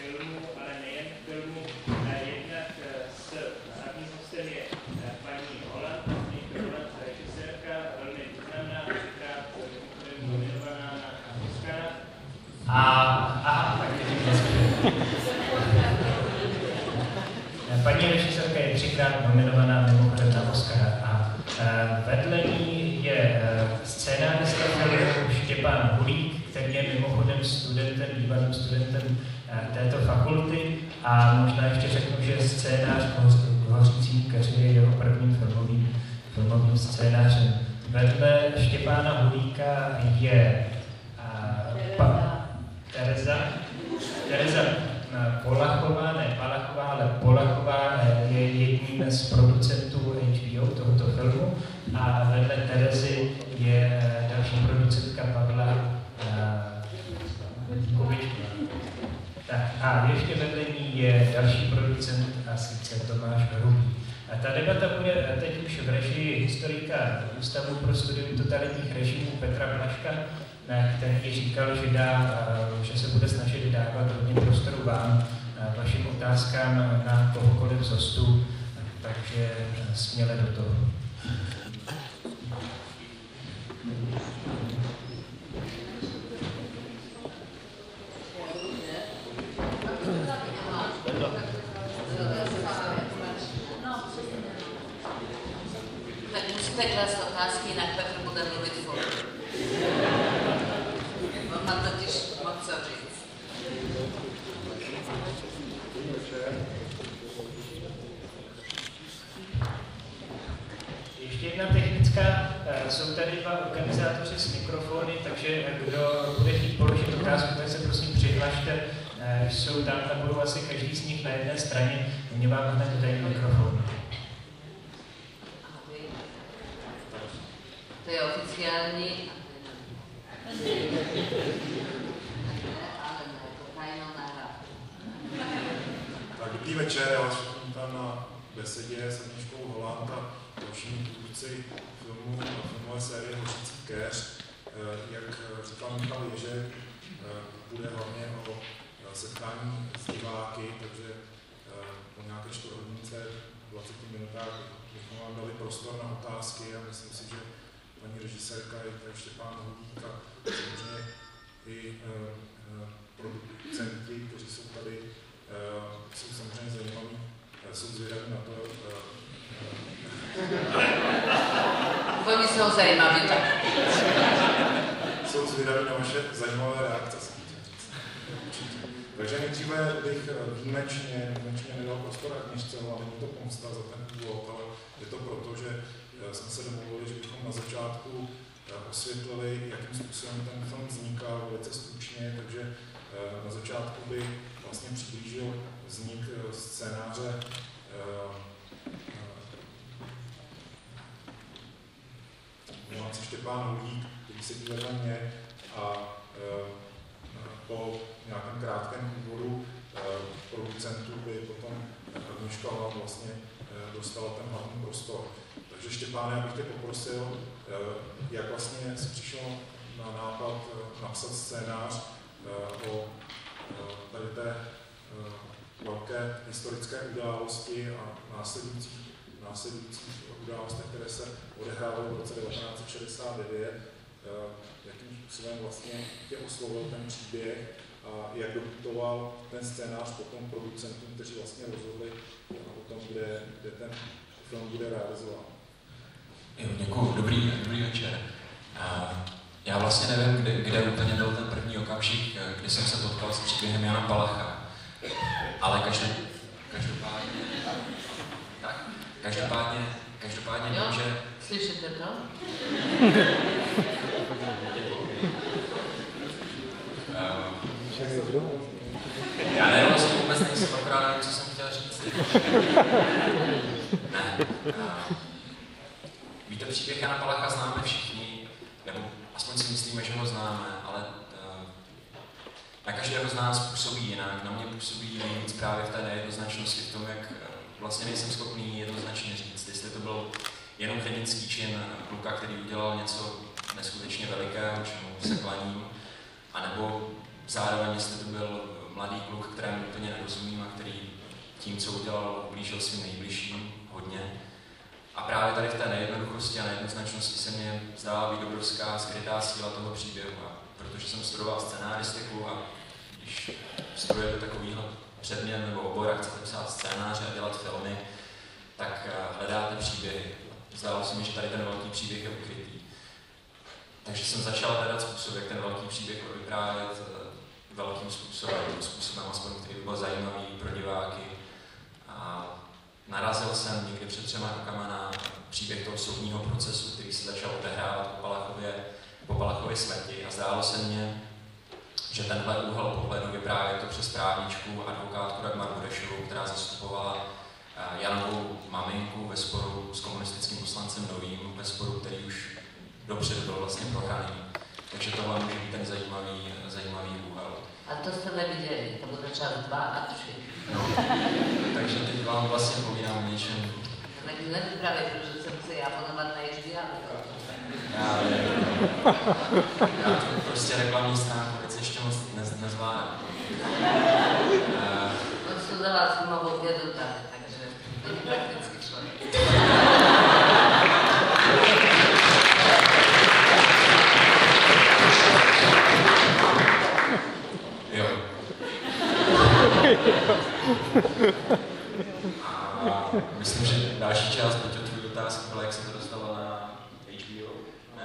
filmu, ale nejen filmu. Jednak s hlavním hostem je paní Holland, režisérka, velmi významná, třikrát nominovaná na Oscara. Paní režisérka je třikrát nominovaná mimochodem na Oscara a vedle ní je scénárista filmu Štěpán Hulík, který je mimochodem bývalým studentem této fakulty a možná ještě řeknu, že scénář k Hořícím keři je jeho prvním filmovým scénářem. Vedle Štěpána Hulíka je Tereza Polachová, ne Palachová, ale Polachová je jedním z producentů HBO tohoto filmu a vedle Terezy je další producentka Pavla Kovička. A ještě vedle ní je další producent a sice Tomáš Hrubý. A ta debata bude teď už v režii historika Ústavu pro studium totalitních režimů Petra Blažka, který říkal, že se bude snažit dávat hodně prostoru vám, vašim otázkám na kohokoliv z hostů, takže směle do toho. Tak musíte klást otázky, jinak Petr bude mluvit furt. On má totiž moc co říct. Ještě jedna technická, jsou tady dva organizátoři s mikrofony, takže kdo bude chtít položit otázku, tak se prosím přihlašte, jsou tam, budou asi každý z nich na jedné straně, oni vám hned dají mikrofon. To je oficiální. Tak dobrý večer, já vás všechny tam na besedě s Agnieszkou Holland a dalšími tvůrci filmu a filmové série Hořící keř. Jak říkal Michal Ježek, bude hlavně o setkání s diváky, takže po nějaké čtvrthodince, 20 minutách bychom vám dali prostor na otázky a myslím si, že paní režisérka je tady Štěpán Hulík a samozřejmě i producenti, kteří jsou tady, jsou samozřejmě zajímaví, jsou zvědaví na to. Oni jsou zajímaví, tak. Jsou zvědaví na vaše zajímavé reakce. Takže nejdříve bych výjimečně nedal prostor Agnieszce, ale není to pomsta za ten úvod, ale je to proto, že jsme se domluvili, že bychom na začátku osvětlili, jakým způsobem ten film vznikal velice stručně, takže na začátku by vlastně přiblížil vznik scénáře Štěpán Hulík, který sedí vedle mě a po nějakém krátkém úvodu producentů by potom Agnieszka vlastně dostala ten hlavní prostor. Takže Štěpáne, já bych tě poprosil, jak vlastně jsi přišel na nápad napsat scénář o tady té velké historické události a následujících událostech, které se odehrávaly v roce 1969, jakým způsobem vlastně tě oslovil ten příběh a jak doputoval ten scénář potom producentům, kteří vlastně rozhodli o tom, kde ten film bude realizován. Jo, děkuju. Dobrý večer. Já vlastně nevím, kde úplně byl ten první okamžik, kdy jsem se potkal s příběhem Jana Palacha. Ale každopádně vím, že... Slyšíte to? Já nevím, vlastně vůbec nejsem, akorát nevím, co jsem chtěl říct. Ne. Víte, příběh Jana Palacha známe všichni, nebo aspoň si myslíme, že ho známe, ale na každého z nás působí jinak. Na mě působí nejvíc právě v té nejednoznačnosti, v tom, jak vlastně nejsem schopný jednoznačně říct, jestli to byl jenom hrdinský čin kluka, který udělal něco neskutečně velikého, čemu se klaním, anebo zároveň, jestli to byl mladý kluk, kterému úplně nerozumím a který tím, co udělal, ublížil svým nejbližším hodně. A právě tady v té nejednoduchosti a nejednoznačnosti se mně zdála být obrovská skrytá síla toho příběhu. A protože jsem studoval scenaristiku a když studujete takovýhle předmět nebo obor a chcete psát scénáře a dělat filmy, tak hledáte příběhy. Zdálo se mi, že tady ten velký příběh je ukrytý. Takže jsem začal hledat způsob, jak ten velký příběh vyprávět velkým způsobem aspoň, který by byl zajímavý pro diváky. A narazil jsem někdy před 3 rokama na příběh toho soudního procesu, který se začal odehrávat po Palachově smrti a zdálo se mně, že tenhle úhel pohledu vyprávět to přes právničku, advokátku Dagmar Budešovou, která zastupovala Janovu maminku ve sporu s komunistickým poslancem Novým, ve sporu, který už dopředu byl vlastně prohraný. Takže tohle může být ten zajímavý úhel. A to jste neviděli, to bude čas 2 a 3. No, takže teď vám vlastně povídám o něčem. Tak nevypravě, protože jsem se já ponovat na HBO. Já to prostě reklamní stránku věc ještě moc nezvládám. On studoval filmovou vědu tady, takže není praktický člověk. Jo. A myslím, že další část teď od tvůj otázky byla, jak se to dostalo na HBO. Ne.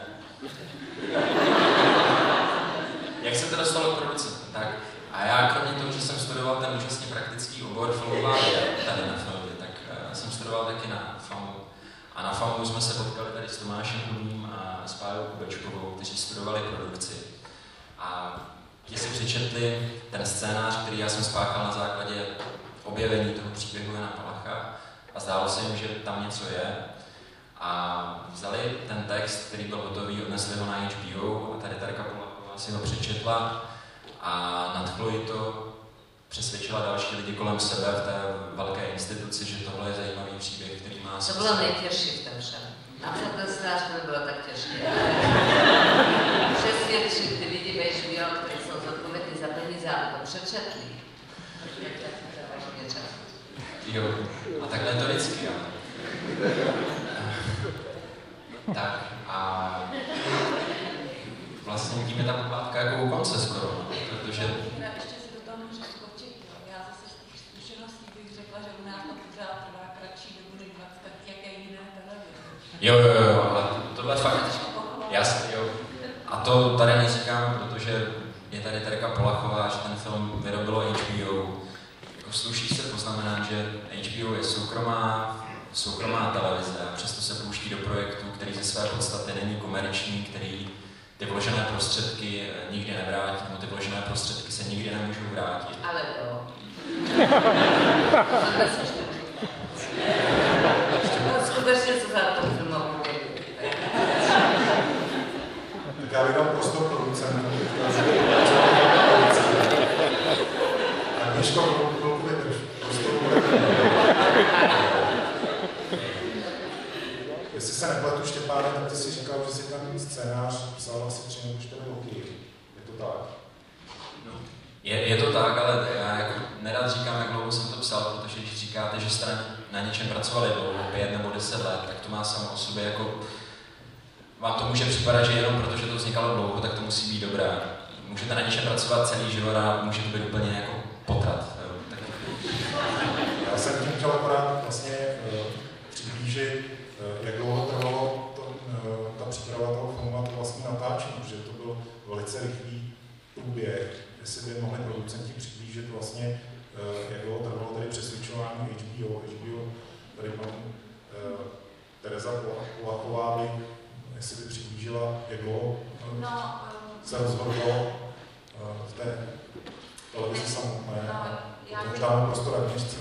Jak se to dostalo k producentu? Tak. A já kromě toho, že jsem studoval ten úžasně praktický obor filmová věda tady na filmě, tak jsem studoval taky na FAMu. A na FAMu jsme se potkali tady s Tomášem Hudým a s Pájou Kubečkovou, kteří studovali produkci. A ti si přečetli ten scénář, který já jsem spáchal na základě objevení toho příběhu Jana Palacha a zdálo se jim, že tam něco je. A vzali ten text, který byl hotový, odnesli ho na HBO a tady Terka Polachová si ho přečetla a nadchlo jí to, přesvědčila další lidi kolem sebe v té velké instituci, že tohle je zajímavý příběh, který má To bylo nejtěžší v tom všem. Například ten scénář nebylo tak těžké. Přesvědčit ty lidi ve HBO, kteří jsou zodpovědní za peníze, aby to přečetli. Jo, a takhle je to vždycky, jo. Tak a vlastně tím je ta pohádka jako u konce skoro, protože... Ještě si do toho můžu skočit, jo. Já zase z těch zkušeností bych řekla, že u nás to pořád trvá kratší dobu než 20 let, jaké jiné televize. Jo, ale tohle fakt, jasně, jo. A to tady neříkám, protože je tady Terka Polachová, že ten film vyrobilo HBO. Jako sluší se poznamenat, že HBO je soukromá televize a přesto se pouští do projektu, který ze své podstaty není komerční, který ty vložené prostředky nikdy nevrátí, nebo ty vložené prostředky se nikdy nemůžou vrátit. Ale jo. Skutečně se za to filmovou vědu. Tak já bych dal prostor producentů. A Miško, chvilku vydrž. Jestli se nepletu, Štěpáne, tak ty jsi říkal, že jsi ten scénář psal asi 3 nebo 4 roky. Je to tak? Je to tak, ale já jako nerad říkám, jak dlouho jsem to psal, protože když říkáte, že jste na něčem pracovali dlouho, 5 nebo 10 let, tak to má samo o sobě jako... Vám to může připadat, že jenom protože to vznikalo dlouho, tak to musí být dobré. Můžete na něčem pracovat celý život a může to být úplně jako potrat. Tak... Já jsem tím chtěl akorát vlastně přiblížit, jak dlouho trvalo ta příprava toho filmu a to vlastně natáčení, protože to byl velice rychlý průběh, jestli by mohli producenti přiblížit vlastně, jak dlouho trvalo tady přesvědčování HBO. Tady pan Tereza Polachová by, jestli by přiblížila, jak dlouho se rozhodlo v té televizi samotné. Potom dáme prostor Agněšce.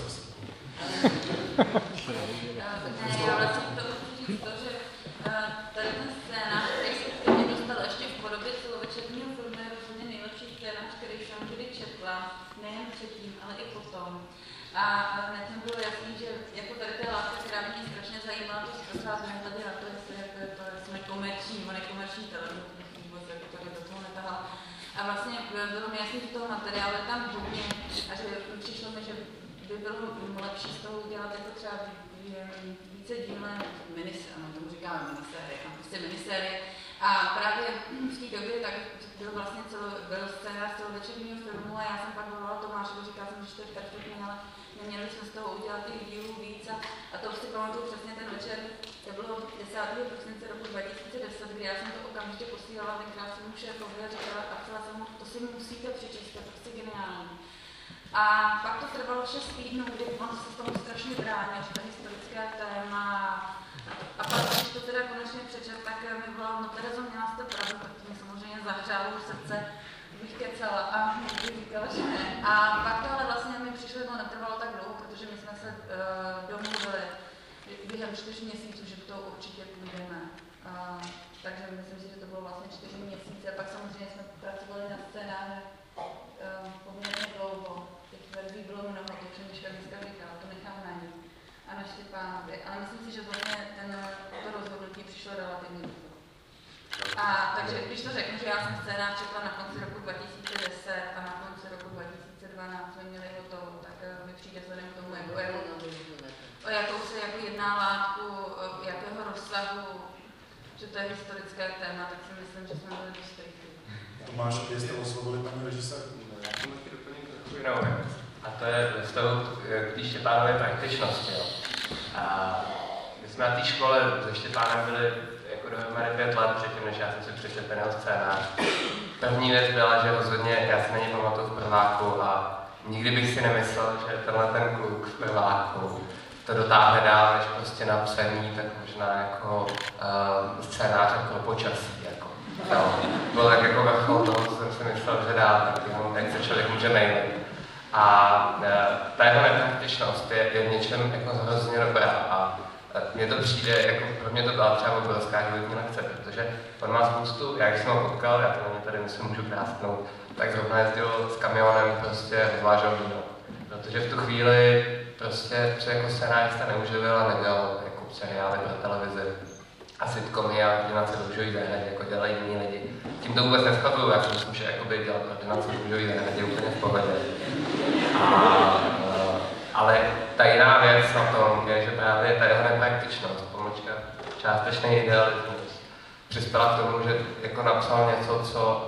Já vlastně to chci říct to, že tady ten scénář, který se ke mně dostal ještě v podobě celovečerního filmu, je rozhodně nejlepší scénář, který jsem kdy četla, nejen předtím, ale i potom. A hned mi bylo jasný, že jako tady ta látka, která mě strašně zajímala, to zprostát nehledě na to, jestli jako je to nekomerční nebo nekomerční televize, vůbec jako tady do toho netahal. A vlastně bylo mi jasný, že toho materiálu je tam hodně a že přišlo mi, že by bylo lepší z toho udělat jako třeba více dílné minisérie, tomu říkáme minisérie, prostě minisérie. A právě v té době tak byl vlastně byl scénář celovečerního filmu a já jsem pak volala Tomášovi, říkala jsem, že to je perfektní, ale neměli jsme z toho udělat těch dílů víc a to si pamatuju přesně ten večer, to bylo 10. prosince roku 2010, kdy já jsem to okamžitě posílala tenkrát svému šéfovi a říkala a psala jsem mu, to si musíte přečíst, to je prostě geniální. A pak to trvalo 6 týdnů, kdy on se s tomu strašně bránil, že to historické téma. A pak, když to teda konečně přečet, tak mi volal, no Terezo, měla jste pravdu, protože mě samozřejmě zahřálo v srdce, bych kecala a bych říkala, že ne. A pak to ale vlastně mi přišlo, to netrvalo tak dlouho, protože my jsme se domluvili během 4 měsíců, že to určitě půjdeme. Takže myslím si, že to bylo vlastně 4 měsíce. A pak samozřejmě jsme pracovali na scénáři poměrně dlouho. Těch verzí bylo mnoho, to už Miška dneska říkala, to nechám na ní. A na Štěpánovi. Ale myslím si, že vlastně to rozhodnutí přišlo relativně dlouho. A takže když to řeknu, že já jsem scénář četla na konci roku 2010 a na konci roku 2012 jsme měli hotovo, tak mi přijde vzhledem k tomu, o jakou se jako jedná látku, jakého rozsahu, že to je historické téma, tak si myslím, že jsme byli dost stejky. Tomáš, jste oslovili paní režisérku? Já jsem taky doplnil trochu jinou věc. A to je z toho k té Štěpánově praktičnosti. Jo. A my jsme na té škole se Štěpánem byli jako dohromady 5 let předtím, než já jsem si přečetl ten jeho scénář. První věc byla, že rozhodně, já si na něj pamatuju v prváku a nikdy bych si nemyslel, že tenhle ten kluk v prváku to dotáhne dál, než prostě na psaní, tak možná jako scénář jako počasí. Jako. No, bylo tak jako vrchol toho, co jsem si myslel, že dá, tak jenom, jak se člověk může mailit. A ta jeho nepraktičnost je v něčem jako hrozně dobrá a mně to přijde, jako pro mě to byla třeba obrovská životní lekce, protože on má spoustu, já když jsem ho potkal, já to na ně tady myslím můžu krásknout, tak zrovna jezdil s kamionem prostě rozvážel víno. Protože v tu chvíli prostě se jako scénárista neuživil a nedělal jako seriály pro televizi a sitcomy a ordinace do růžový zahradě, jako dělají jiní lidi. Tím to vůbec neschaduju, já si myslím, že jakoby dělat ordinace do růžový zahradě je úplně v pohodě. Ale ta jiná věc na tom je, že právě ta jeho nepraktičnost, pomlčka částečný idealismus, přispěla k tomu, že jako napsal něco, co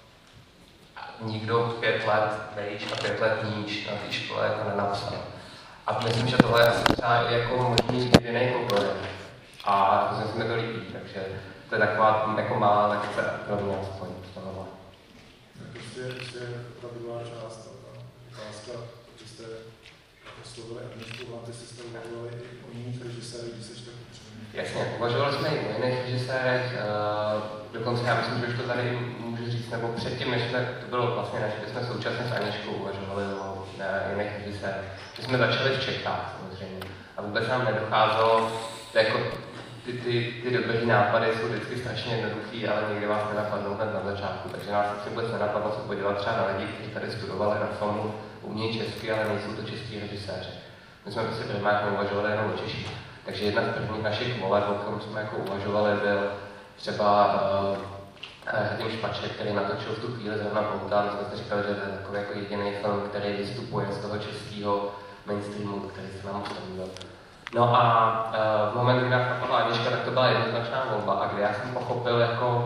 nikdo 5 let vejš a 5 let níž na té škole jako nenapsal. A myslím, že tohle je asi třeba jako možný v jiných oborech. A to se mi to líbí, takže to je taková jako malá lekce pro mě aspoň z tohohle. Prostě ta druhá část, ta otázka, že jste oslovili Agnieszku Holland, ty jste uvažovali i o jiných režisérech, když se tak upřímně. Jasně, uvažovali jsme i o jiných režisérech, dokonce já myslím, že už to tady můžu říct, nebo předtím, než to bylo vlastně, než jsme současně s Agnieszkou uvažovali o jiných režisérech. My jsme začali v Čechách samozřejmě a vůbec nám nedocházelo, jako ty dobrý nápady jsou vždycky strašně jednoduchý, ale někdy vás nenapadnou hned na začátku, takže nás asi vůbec nenapadlo se podívat třeba na lidi, kteří tady studovali na filmu, umějí česky, ale nejsou to český režiséři. My jsme prostě primárně uvažovali jenom o Češích. Takže jedna z prvních našich voleb, o kterém jsme jako uvažovali, byl třeba Radim Špaček, který natočil v tu chvíli zrovna Bouta. My jsme si říkali, že to je takový jako jediný film, který vystupuje z toho českého mainstreamu, který se nám ustavíval. No a v momentu, kdy nás napadla Agnieszka, tak to byla jednoznačná volba. A kdy já jsem pochopil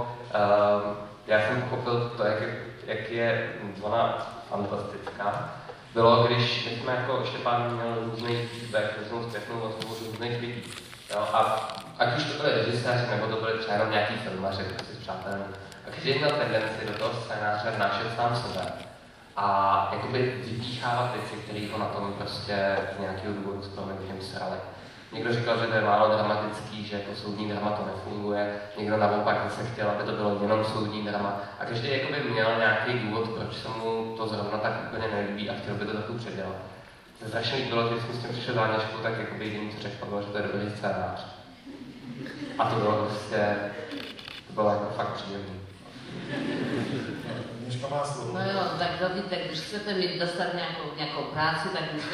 to, jak je ona fantastická, bylo, když my jsme jako Štěpán měl různý feedback, různou zpětnou vazbu od různých lidí. Jo? A ať už to byly režiséři, nebo to byly třeba jenom nějaký filmaři, prostě s přátelem. A každý měl tendenci do toho scénáře vnášet sám sebe. A jakoby vypíchávat věci, které ho na tom prostě z nějakého důvodu s proměnkem srali. Někdo říkal, že to je málo dramatický, že jako soudní drama to nefunguje, někdo naopak zase chtěl, aby to bylo jenom soudní drama. A každý jakoby měl nějaký důvod, proč se mu to zrovna tak úplně nelíbí a chtěl by to trochu předělat. Strašně bylo, že když jsme s tím přišli za Agnieszku, tak jakoby jediný, co řekl, bylo, že to je dobrý scénář. A to bylo prostě, to bylo jako fakt příjemný. Agnieszka má slovo. No jo, tak dovíte, když chcete mít dostat nějakou práci, tak musíte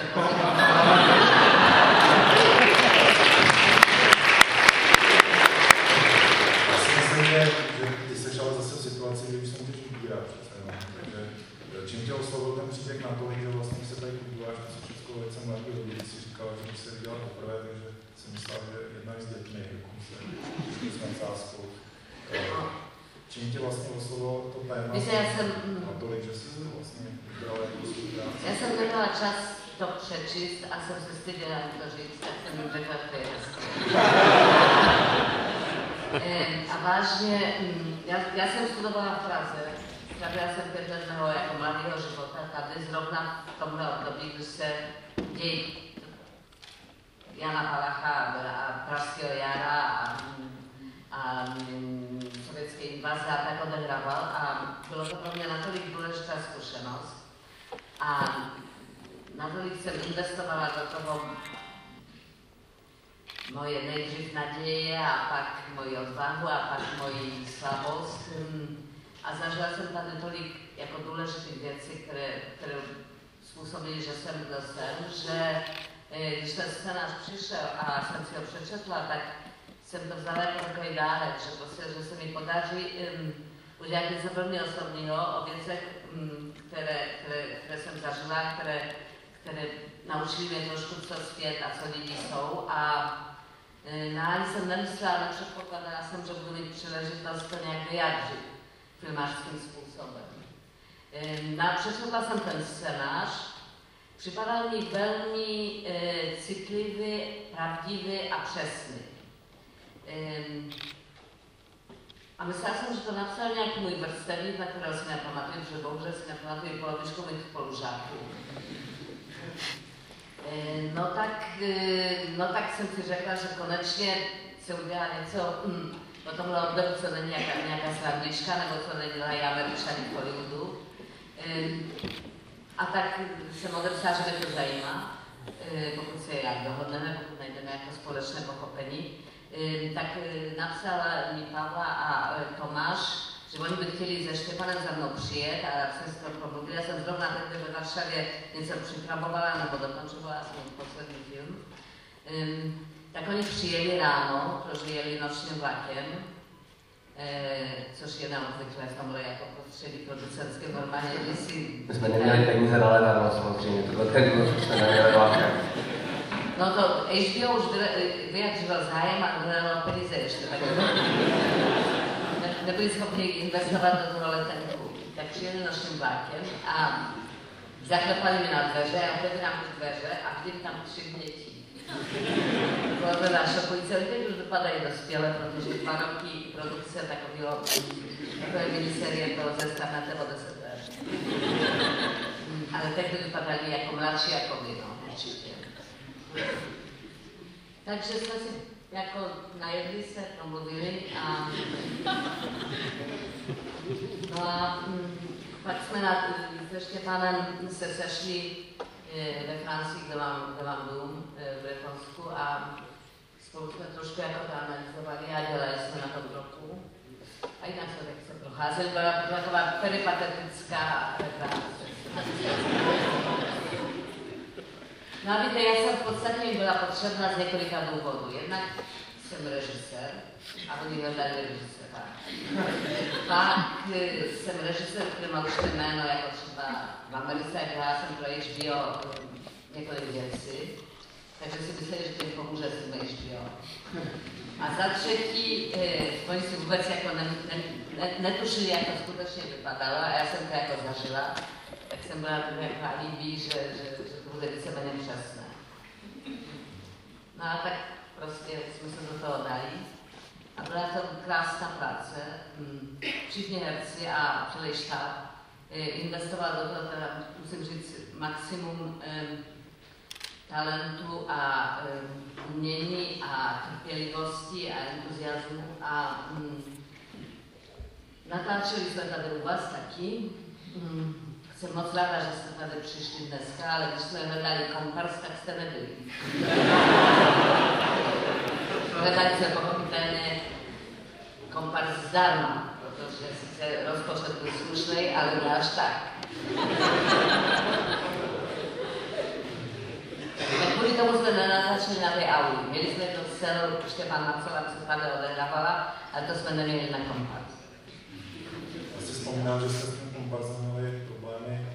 Já si myslím, že ty jsi ale zase v situaci, kdy už se můžeš vybírat. čím tě oslovil ten příběh natolik, že vlastně se tady podíváš na všechno věc jsem mladý lidi, si říkal, že když se viděla poprvé, takže jsem myslel, že jedna z dětmi, dokonce s nadsázkou. Čím tě vlastně oslovilo to téma natolik, že jsi to vlastně vybrala jako svůj práci? Já jsem neměla čas to přečíst a jsem se styděla to říct, tak jsem jim řekla, že je hezké. A vážně, já jsem studovala v Praze. Strávila jsem 5 let mého jako mladého života tady zrovna v tomhle období, kdy se děj Jana Palacha a Pražského jara a sovětské invaze a tak odehrával a bylo to pro mě natolik důležitá zkušenost a natolik jsem investovala do toho moje nejdřív naděje a pak moji odvahu a pak moji slabost a zažila jsem tady tolik jako důležitých věcí, které způsobily, že jsem kdo jsem, že když ten scénář přišel a jsem si ho přečetla, tak jsem to vzala jako takový dárek, že, prostě, že se mi podaří udělat něco velmi osobního o věcech, které jsem zažila, které naučily mě trošku, co svět a co lidi jsou. A ani jsem nemyslela, nepředpokládala jsem, že budu mít příležitost to nějak vyjádřit filmářským způsobem. Přečetla jsem ten scénář, připadal mi velmi citlivý, pravdivý a přesný. A myslela jsem, že to napsal nějaký můj vrstevník, na kterého si nepamatuju, protože bohužel si nepamatuju polovičku mých spolužáků. No tak jsem si řekla, že konečně se udělá něco o tomhle období, co není nějaká slavnička, nebo co nedělají Američani v Hollywoodu. A tak jsem odepsala, že mě to zajímá, pokud se jak dohodneme, pokud najdeme jako společné pochopení. Tak napsala mi Pavla a Tomáš, že oni by chtěli se Štěpanem za mnou přijet a jsem se to promluvila. Já jsem zrovna tehdy ve Varšavě něco připravovala nebo dokončovala svůj poslední film. Tak oni přijeli ráno, protože jeli nočním vlakem, což je neobvyklé v tomhle jako prostředí producentské normálně, když si... My jsme neměli peníze na letadlo, samozřejmě, to bylo tak důležité, že jsme neměli vlakem. No to HBO už vyjadřoval zájem a nedalo peníze ještě, tak nebyli schopni investovat do toho letenku. Tak přijeli nočním vlákem a zaklepali mi na dveře a otevřeli nám ty dveře a viděli tam 3 děti. To bylo teda šokující, ale teď už vypadají dospěle, protože 2 roky produkce takové miniserie toho Zestanete o 10 let. Ale tehdy vypadaly jako mladší jako vy, no, určitě. Takže jsme si jako najedli se, promluvili a pak jsme se Štěpánem se sešli ve Francii, kde mám dům v Refonsku a spolu jsme trošku jako to analyzovali a dělali jsme na tom roku. A jinak jsme tak se procházeli, byla taková peripatetická práce. No a víte, já jsem v podstatě mi byla potřebná z několika důvodů. Jednak jsem režisér a oni hledali režiséra. Pak jsem režisér, který má už jméno, jako třeba v Americe, hrála jsem pro HBO několik věcí, takže si mysleli, že tím pomůže s tím HBO. A za třetí, oni si vůbec jako netušili, jak to skutečně vypadalo a já jsem to jako zažila, tak jsem byla jako alibi, že to bude víceméně přesné. No a tak prostě jsme se do toho dali a byla to krásná práce. Všichni herci a celý štáb investoval do toho, teda musím říct, maximum talentu a umění a trpělivosti a entuziasmu a natáčeli jsme tady u vás taky. Jsem moc ráda, že jste tady přišli dneska, ale když jsme hledali kompars, tak jste nebyli. Hledali jsme pochopitelně kompars zdarma, protože sice rozpočet byl slušný, ale ne až tak. Tak kvůli tomu jsme nenatáčeli na té auli. Měli jsme to scénu, Štěpán napsal, aby se tady odehrávala, ale to jsme neměli na kompars. Já si vzpomínám, že jste s tím komparzem měli problémy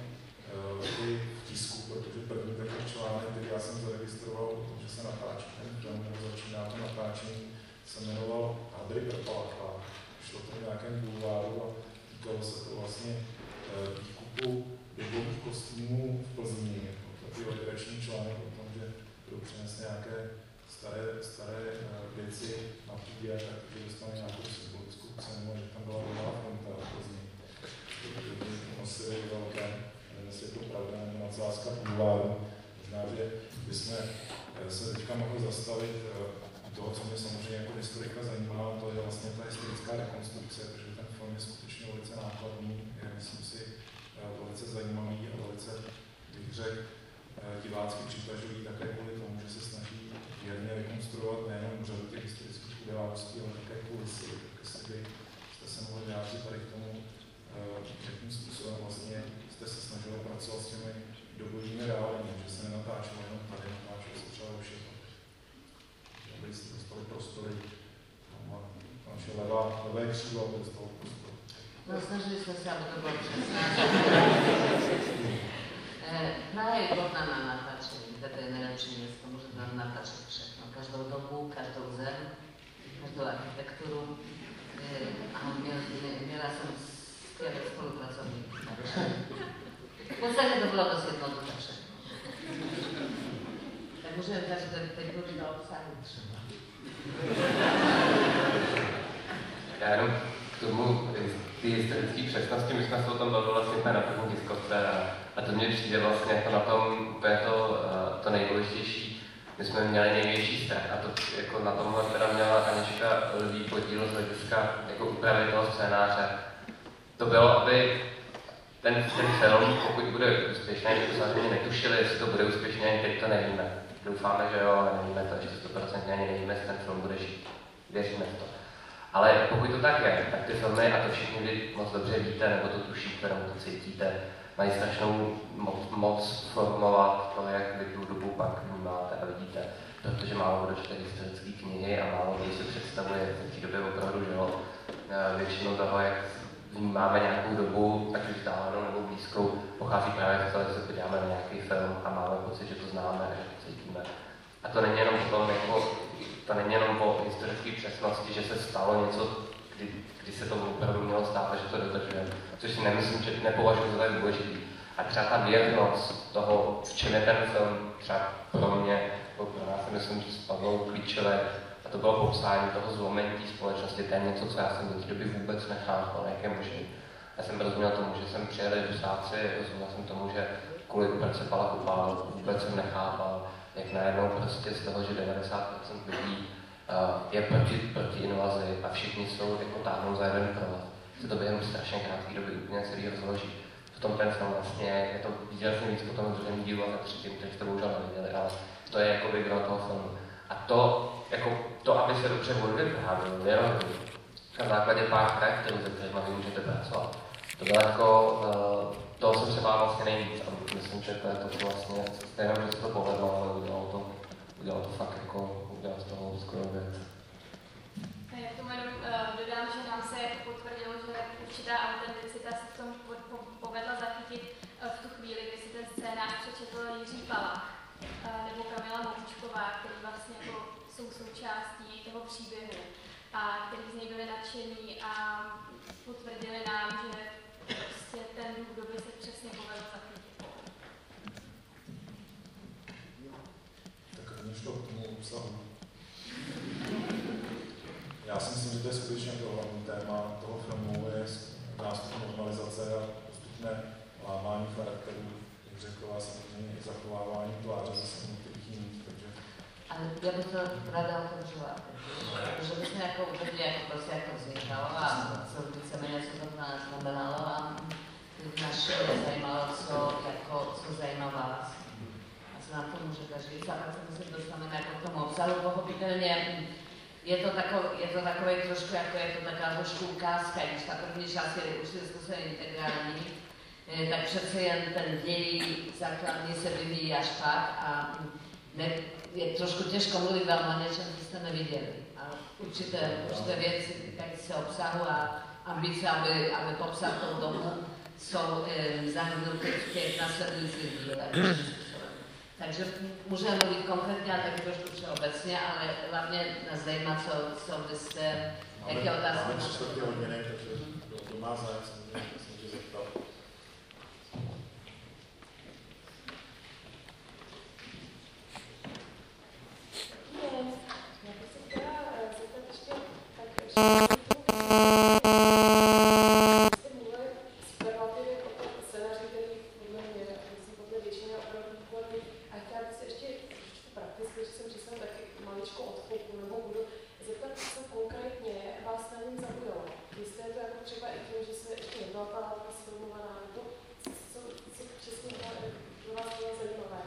natáčí ten film, nebo začíná to natáčení, se jmenoval Hadry Prpalka. Šlo to v nějakém bulváru a týkalo se to vlastně výkupu běhových kostýmů v Plzni. Takový legrační článek o tom, že budou přinést nějaké staré věci na půdě, takže dostane nějakou symbolickou cenu, že tam byla nová fronta v Plzni. Nosili velké, nevím, jestli je to pravda, nebo nadsázka bulváru. Možná, že bychom se teďka mohli zastavit toho, co mě samozřejmě jako historika zajímá, to je vlastně ta historická rekonstrukce, protože ten film je skutečně velice nákladný, je, myslím si, velice zajímavý a velice, bych řekl, divácky přitažlivý také kvůli tomu, že se snaží věrně rekonstruovat nejenom řadu těch historických událostí, ale také kulisy. Tak jestli byste se mohli vyjádřit tady k tomu, jakým způsobem vlastně jste se snažili pracovat s těmi dobovými reáliemi, že se nenatáčelo jenom tady, natáčelo se třeba už je to. Abyste dostali prostory, naše levé křídlo, aby dostalo prostor. No, snažili jsme se, aby to bylo přesná. Praha je vhodná na natáčení, kde to je nejlepší město, může tam natáčet všechno. Každou dobu, každou zem, každou architekturu. A měla jsem skvělé spolupracovníky. V podstatě to bylo dost jednoduché všechno. Tak můžeme říct, že teď budu do obsahu třeba. Já jenom k tomu, ty historické přesnosti, my jsme se o tom bavili vlastně na první tiskovce a to mně přijde vlastně jako na tom úplně to nejdůležitější. My jsme měli největší strach a to jako na tomhle teda měla Anička lví podíl z hlediska jako úpravy toho scénáře. To bylo, aby ten film, pokud bude úspěšný, to samozřejmě netušili, jestli to bude úspěšný, ani teď to nevíme. Doufáme, že jo, ale nevíme to ještě 100% ani nevíme, jestli ten film bude žít. Věříme v to. Ale pokud to tak je, tak ty filmy, a to všichni vy moc dobře víte, nebo to tušíte, nebo to cítíte, mají strašnou moc formovat to, jak vy tu dobu pak vnímáte a vidíte. Protože málo kdo čte historické knihy a málo kdo si představuje v té době opravdu, že jo, většinou toho, jak vnímáme nějakou dobu, ať už vzdálenou nebo blízkou, pochází právě z toho, že se podíváme na nějaký film a máme pocit, že to známe a že to cítíme. A to není jenom o tom, jako, to není jenom o historické přesnosti, že se stalo něco, kdy se to opravdu mělo stát a že to dodržujeme. Což si nemyslím, že nepovažuji za důležitý. A třeba ta věrnost toho, v čem je ten film, třeba pro mě, pro nás si myslím, že spadlo klíčové, a to bylo popsání toho zlomení té společnosti, to je něco, co já jsem do té doby vůbec nechápal, jak je možný. Já jsem rozuměl tomu, že jsem přijeli Rusáci, rozuměl jsem tomu, že kvůli proč se Palach upál, vůbec jsem nechápal, jak najednou prostě z toho, že 90% lidí je proti invazi a všichni jsou jako táhnou za jeden provod. Se to během strašně krátké doby úplně celý rozloží. V tom ten film vlastně je to výrazně víc po tom druhém dílu a třetím, který jste bohužel neviděli, ale to je jako vygrál toho filmu. A to, aby se dobře odvyprávěl, dialogy, na základě pár charakterů, se kterými vy můžete pracovat. To bylo jako, toho jsem se bál vlastně nejvíc a myslím, že to je to, co vlastně, stejně, že se to povedlo, ale udělalo to fakt jako, udělalo z toho skvělou věc. Já k tomu jenom dodám, že nám se jako potvrdilo, že určitá autenticita se v tom povedla zachytit v tu chvíli, kdy si ten scénář přečetl Jiří Palach nebo Kamila Moučková, který vlastně jako jsou součástí toho příběhu a kteří z něj byli nadšení a potvrdili nám, že prostě ten duch doby se přesně povedl zachytit. Tak nešlo k tomu obsahu. Já si myslím, že to je skutečně to hlavní téma toho filmu, je nástup normalizace a postupné lámání charakterů, jak řekl, a samozřejmě i zachovávání tváře zase některých jiných, takže... Ale já bych to ráda otevřela, protože bychom jako uvedli, jako prostě jak to vznikalo a co víceméně co to znamenalo a nás mě zajímalo, co zajímá vás. A co na to můžete říct, a pak se myslím dostaneme jako k tomu obsahu, pochopitelně. Je to takové trošku, jako je to taková trošku ukázka, když ta první část je určitě způsobem integrální, tak přece jen ten děj základní se vyvíjí až pak a je trošku těžko mluvit vám o něčem, co jste neviděli. A určité věci týkající se obsahu a ambice, aby popsat tou dobu, jsou zahrnuty v těch následujících dílech. Takže můžeme mluvit konkrétně, ale taky trošku všeobecně, ale hlavně nás zajímá, co byste, jaké otázky máme 3/4 hodiny, takže kdo má zájem, se může zeptat. Já bych se chtěla zeptat ještě tak, jste mluvili superlativně o tom scénáři, který podle mě, myslím, podle většiny opravdu výborný. A chtěla bych se ještě prakticky, že jsem přesně taky maličko odchoupu, nebo budu zeptat, co konkrétně vás na něm zaujalo. Jestli je to jako třeba i tím, že se ještě jedna palátka sformovaná, nebo co přesně pro vás bylo zajímavé.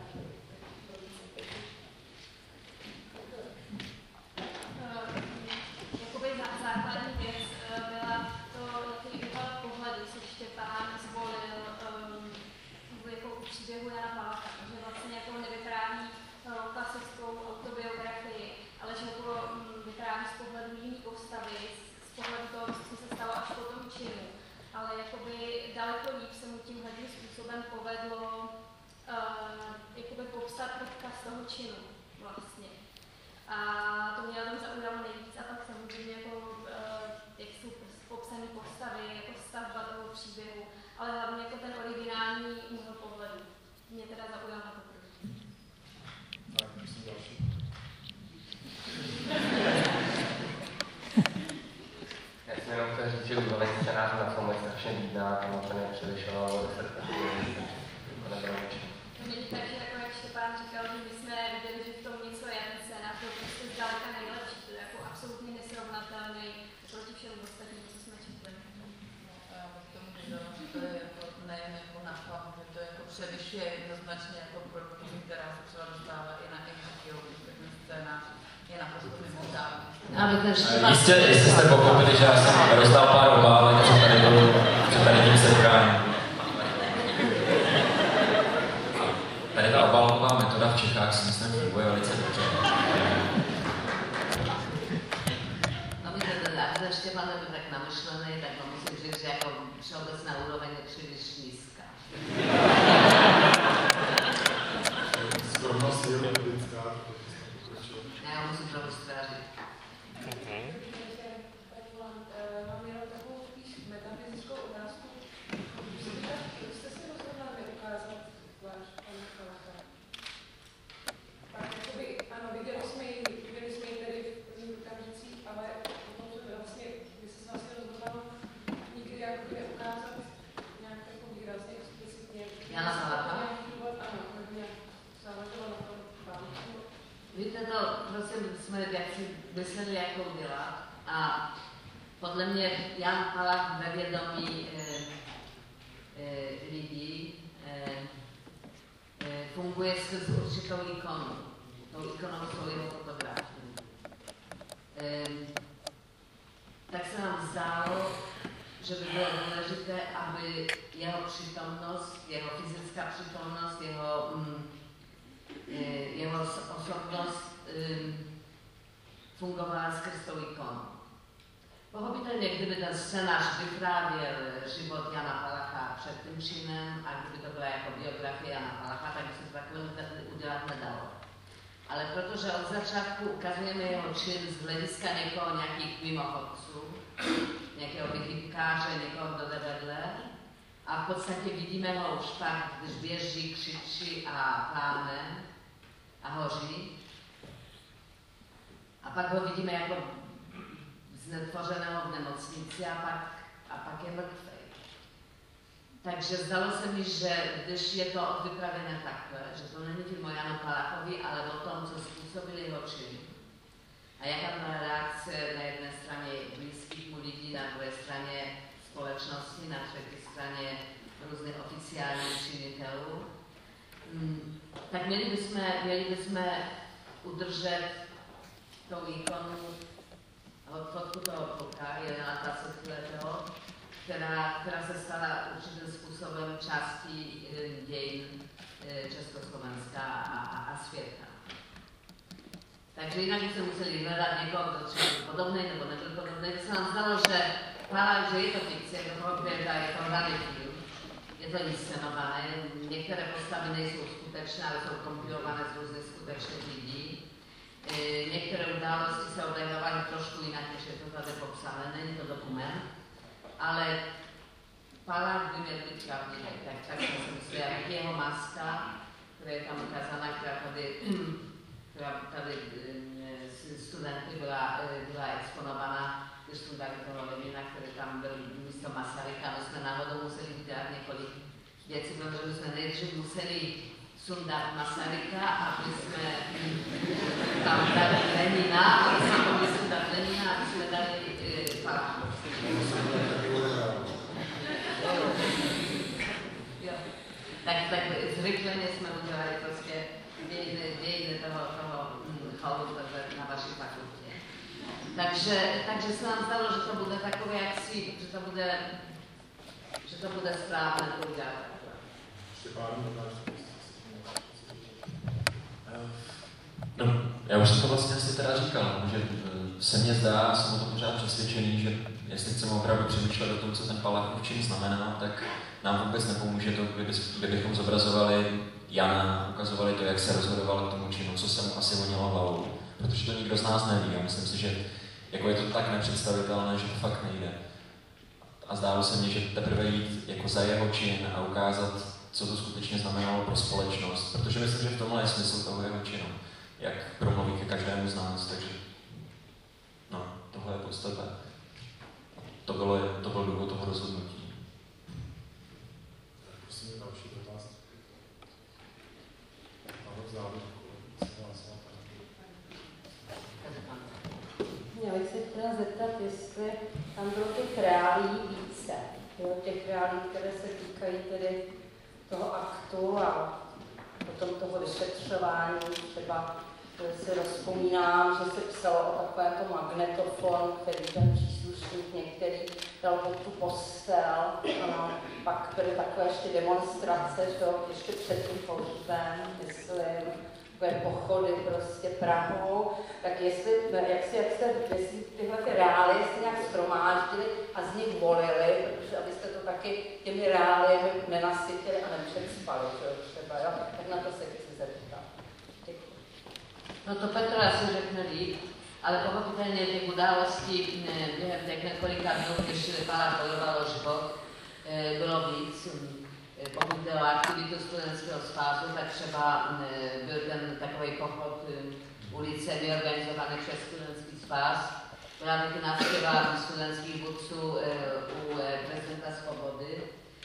Základní věc byla to, jaký úhel pohledu se Štěpán zvolil jako příběhu Jana Palacha, že vlastně jako nevypráví klasickou autobiografii, ale že jako vypráví z pohledu jiný postavy, z pohledu toho, co se stalo až po tom činu. Ale jakoby daleko líp se mu tímhletím způsobem povedlo jakoby popsat odkaz toho činu vlastně. A to mě na tom zaujalo nejvíc a pak samozřejmě jako, jak jsou popsané postavy, jako stavba toho příběhu, ale hlavně jako ten originální úhel pohledu. Mě teda zaujalo na to první. Tak, myslím další. Já jsem jenom chtěl říct, že udělaný scénář na film je strašně líbná, tam to nepředešlo 10 let, to nebylo něčím. To mě tak, že jako jak Štěpán říkal, že my jsme viděli, že v tom něco je, ten scénář byl prostě zdaleka nejlepší, to je jako absolutně nesrovnatelný proti všem ostatním, co jsme četli. Já bych tomu dodala, že to je jako nejen jako na film, že to jako převyšuje jednoznačně jako produkci, která se třeba dostává i na HBO, ten scénář je naprosto mimořádný. Jistě jste pochopili, že já jsem rozdal pár obálek, co tady byl před tady tím setkáním. Tady ta obálková metoda v Čechách si myslím funguje velice dobře. No my ten Štěpán nebyl tak namyšlený, tak to musím říct, že jako všeobecná úroveň je příliš nízká. Skromnost je lidská. Já musím trochu strážit. Mám jenom takovou spíš metafyzickou otázku. Jste si rozhodla neukázat váš pan Palacha? Tak jakoby, ano, viděli jsme ji tady v prvních okamžicích, ale potom se vlastně, vy jste se vlastně rozhodla nikdy jako neukázat nějak jako výrazně, explicitně. Jana Palacha? Ano, nebo nějak záleželo na tom vám. Víte to, prostě jsme jak si mysleli, jak to udělat. A podle mě Jan Palach ve vědomí lidí funguje skrz určitou ikonu. Tou ikonou jsou jeho fotografie. Tak se nám zdálo, že by bylo důležité, aby jeho přítomnost, jeho fyzická přítomnost, jeho osobnost fungovala skrz tou ikonu. Pochopitelně, kdyby ten scénář vyprávěl život Jana Palacha před tím činem a kdyby to byla jako biografie Jana Palacha, tak by se to takhle udělat nedalo. Ale protože od začátku ukazujeme jeho čin z hlediska někoho, nějakých mimochodců, nějakého vychybkáře, někoho, kdo jde vedle, a v podstatě vidíme ho už pak, když běží, křičí a pláne a hoří. A pak ho vidíme jako znetvořeného v nemocnici a pak je mrtvý. Takže zdalo se mi, že když je to vypravené takhle, že to není film o Janu Palachovi, ale o tom, co způsobil jeho čin. A jaká byla reakce na jedné straně blízkých mu lidí, na druhé straně společnosti, na třetí straně různých oficiálních činitelů, tak měli bychom udržet tou ikonu fotku toho kluka, 21letého, která se stala určitým způsobem částí dějin Československa a světa. Takže jinak bychom museli hledat někoho, kdo třeba byl podobný nebo nebyl podobný. To se nám zdalo, že je to fikce, je to propěta, je to hraný film. Je to inscenované. Některé postavy nejsou skutečné, ale jsou kompilované z různých skutečných lidí. Některé události se odehrávají trošku jinak, než je to tady popsané, není to dokument, ale Palák by měl být pravdivý, tak jsem si myslela, jak jeho maska, která je tam ukázaná, která tady studenty byla exponovaná, když jsme dali toho Lenina, který tam byl místo Masaryka, my jsme náhodou museli dělat několik věcí, protože my jsme nejdřív museli sundat Masaryka, aby jsme tam dali Lenina, aby jsme mohli sundat Lenina, aby jsme dali Paláka. Tak zrychleně jsme udělali prostě dějiny toho chaosu na vaší fakultě. Takže se nám zdalo, že to bude takové jaksi, že to bude správné to udělat takhle. No, já už jsem to vlastně asi teda říkal, že se mně zdá, jsem o tom pořád přesvědčený, že jestli chceme opravdu přemýšlet o tom, co ten Palachův čin znamená, tak nám vůbec nepomůže to, kdybychom zobrazovali Jana, ukazovali to, jak se rozhodoval k tomu činu, co se mu asi vonilo hlavou, protože to nikdo z nás neví. A myslím si, že jako je to tak nepředstavitelné, že to fakt nejde. A zdálo se mně, že teprve jít jako za jeho čin a ukázat, co to skutečně znamenalo pro společnost, protože myslím, že v tomhle je smysl toho jeho činu, jak promluví ke každému z nás, takže no, tohle je podstata. To byl důvod toho rozhodnutí. Prosím, další dotaz. Já bych se chtěla zeptat, jestli tam bylo těch reálí více, těch reálí, které se týkají tedy toho aktu a potom toho vyšetřování. Třeba si rozpomínám, že se psalo o takovémto magnetofon, který ten příslušník některý dal pod tu postel. Pak byly takové ještě demonstrace, že ještě před tím pohřbem, myslím, takové pochody prostě Prahou. Tak jestli tyhle ty reály jste nějak shromáždili a z nich volili, protože abyste to taky těmi reály nenasytili a nepředspali, třeba, jo? Tak na to se chci zeptat. Děkuji. No to Petr asi řekne líp, ale pochopitelně těch událostí během těch několika dnů, když Palák bojoval o život, bylo víc. Pokud jde o aktivitu studentského svazu, tak třeba byl ten takový pochod ulicemi organizovaný přes studentský svaz. Byla taky návštěva studentských vůdců u prezidenta Svobody.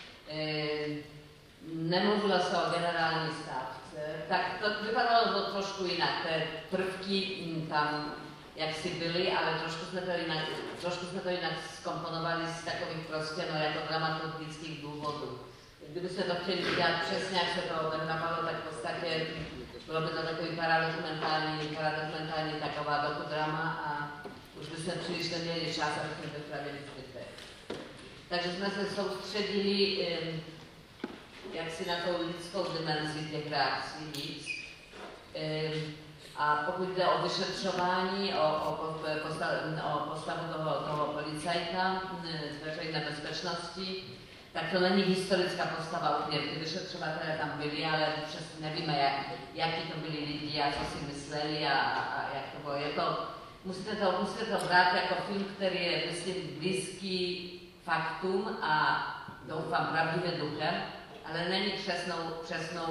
Nemluvilo se o generální stávce, tak to vypadalo to trošku jinak. Té prvky tam jaksi byly, ale trošku jsme to jinak zkomponovali z takových prostě, no jako dramaturgických důvodů. Kdyby se to chtěli dělat přesně, jak se to odehrávalo, tak v podstatě bylo by to takový paradokumentální taková dokudrama a už bychom příliš neměli čas, abychom vypravili zbytek. Takže jsme se soustředili jaksi na tou lidskou dimenzi těch reakcí víc. A pokud jde o vyšetřování, o postavu toho policajta z veřejné bezpečnosti, tak to není historická postava úplně. Ty vyšetřovatelé tam byli, ale přesně nevíme, jaký to byli lidi a co si mysleli a jak to bylo. Musíte to brát jako film, který je, myslím, blízký faktům a doufám pravdivým duchem, ale není přesnou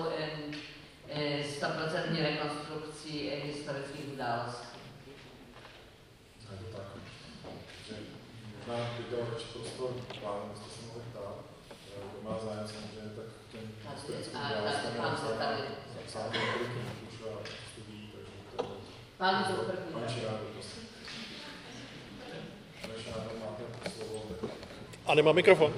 100% rekonstrukcí historických událostí. Je to tak, že možná video prostor plánu, jste se mohli ptát, kdo má zájem samozřejmě, tak těm historickým událostem je napsáno několik už a studií, takže to je... Pán to první. Pane Širádo, prosím. Pane Širádo, máte slovo. A nemá mikrofon.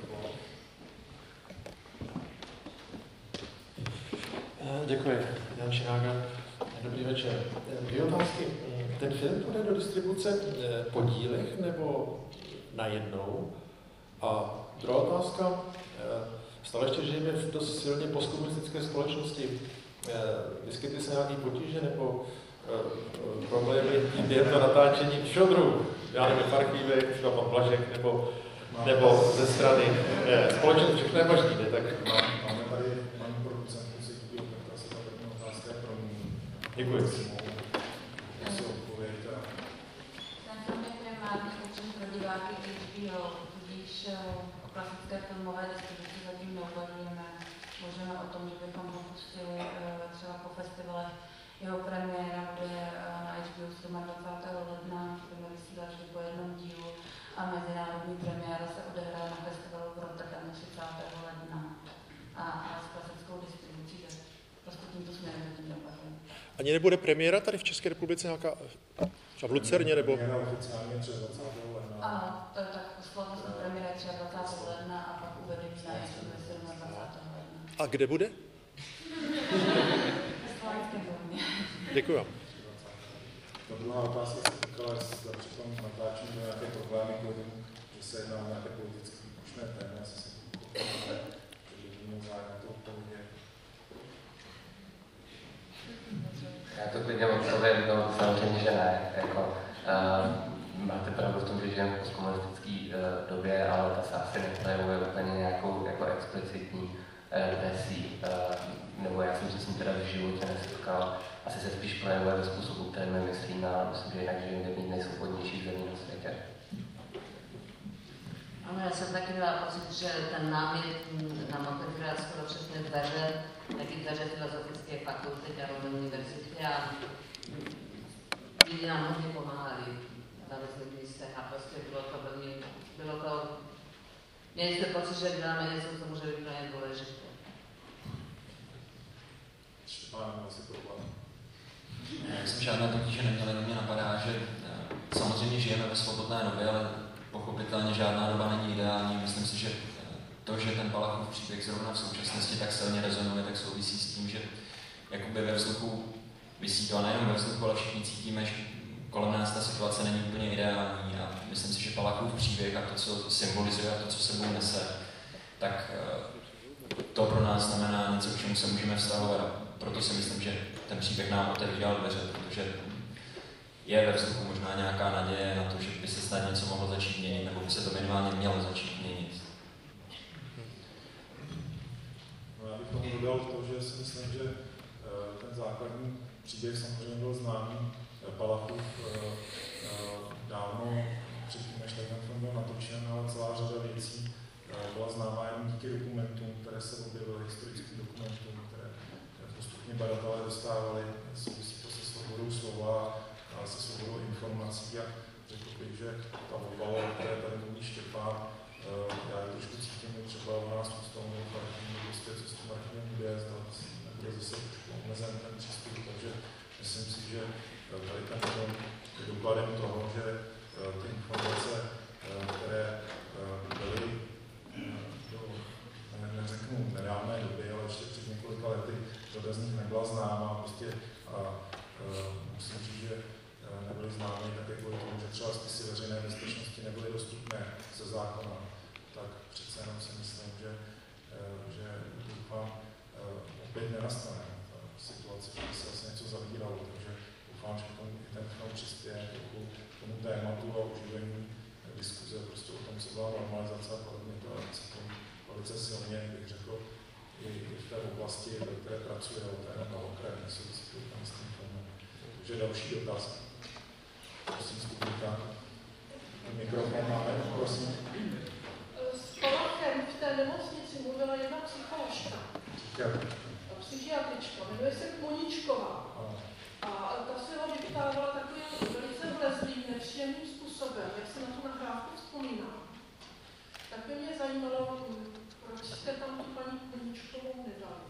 Děkuji, Jan Širága. Dobrý večer. Dvě otázky. Ten film půjde do distribuce po dílech nebo najednou? A druhá otázka. Stále ještě žijeme v dost silně postkomunistické společnosti. Vyskytly se nějaké potíže nebo problémy během toho natáčení všeho druhu? Já nevím, v archívech, třeba pan Blažek, nebo nebo ze strany společnosti, všechno je možný, ne? Tak... Máme tady paní producentku, si chtěl, tak asi ta první otázka je pro ní. Děkuji. Jestli odpovědět. Ten film je primárně určen pro diváky HBO, tudíž o klasické filmové distribuci zatím neuvažujeme. Můžeme o tom, že bychom ho pustili třeba po festivalech. Jeho premiéra bude na HBO 27. ledna, budeme vysílat vždy po jednom dílu a mezinárodní premiéra se odehraje na festivalu v Rotterdamu 30. ledna. A s klasickou distribucí, tak prostě tímto směrem zatím neuvažujeme. Ani nebude premiéra tady v České republice nějaká, třeba v Lucerně, nebo? Premiéra oficiálně 23. ledna. Ano, to je tak slavnostní premiéra 23. ledna a pak uvedení na HBO 27. ledna. A kde bude? Děkuji vám. Ta druhá otázka se týkala, zda při tom natáčení do nějaké problémy kvůli tomu, že se jedná o nějaké politicky výbušné téma, jestli se koukala, že by měl zájem na to odpovědět. Já to klidně odpovím, no samozřejmě, že ne. Jako, máte pravdu v tom, že žijeme v postkomunistické době, ale ta se asi neprojevuje úplně nějakou jako explicitní represí. Nebo já jsem se s tím teda v životě nesetkal. Asi se spíš projevuje ve způsobu, který my myslíme, ale myslím, že jinak žijeme v nejsvobodnějších zemí na světě. Ano, já jsem taky měla pocit, že ten námět nám otevírá skoro všechny dveře, taky dveře filozofické fakulty Karlovy univerzity a lidi nám hodně pomáhali na různých místech a prostě bylo to, měli jste pocit, že děláme něco, co může být pro ně důležité. Štěpán, asi problém. Já jsem žádná potíže neměla, mě napadá, že samozřejmě žijeme ve svobodné době, ale pochopitelně žádná doba není ideální. Myslím si, že to, že ten Palachův příběh zrovna v současnosti tak silně rezonuje, tak souvisí s tím, že jakoby ve vzduchu visí to, a nejenom ve vzduchu, ale všichni cítíme, že kolem nás ta situace není úplně ideální a myslím si, že Palachův příběh a to, co symbolizuje a to, co sebou nese, tak to pro nás znamená něco, k čemu se můžeme vztahovat. Proto si myslím, že ten příběh nám otevíral dveře, protože je ve vzduchu možná nějaká naděje na to, že by se snad něco mohlo začít měnit, nebo by se to minimálně mělo začít měnit. No, já bych tomu dodal to, že si myslím, že ten základní příběh samozřejmě byl známý Palachův dávno předtím, než ten film byl natočen, ale celá řada věcí byla známá jen díky dokumentům, které se objevily, historickým dokumentům, které postupně badatelé dostávali, souvisí to se svobodou slova a se svobodou informací a řekl bych, že ta obava, o které tady mluví Štěpán, já je trošku cítím, že třeba u nás ústavnou archivní prostě, co s tím archivem bude, nebude zase trošku omezen ten přístup, takže myslím si, že tady ten film je dokladem toho, že ty informace, které byly neřeknu nedávné doby, ale ještě před několika lety řada z nich nebyla známá prostě a musím říct, že nebyly známy také kvůli tomu, že třeba spisy veřejné bezpečnosti nebyly dostupné ze zákona, tak přece jenom si myslím, že doufám, opět nenastane ta situace, že se asi něco zavíralo, takže doufám, že ten film přispěje k tomu tématu a oživení diskuze prostě o tom, co byla normalizace a podobně, to je velice silně, bych řekl, i v té oblasti, ve které pracuje, to je na okraji, nesouvisí s tím filmem. Takže další dotaz. Prosím, Skupinka. Mikrofon máme, prosím. S Palachem v té nemocnici mluvila jedna psycholožka. Psychiatrička, jmenuje se Koníčková. A ta se ho vyptávala takovým velice vlezlým, nepříjemným způsobem, jak se na tu nahrávku vzpomíná. Tak by mě zajímalo, proč jste tam tu paní Koníčkovou nedali.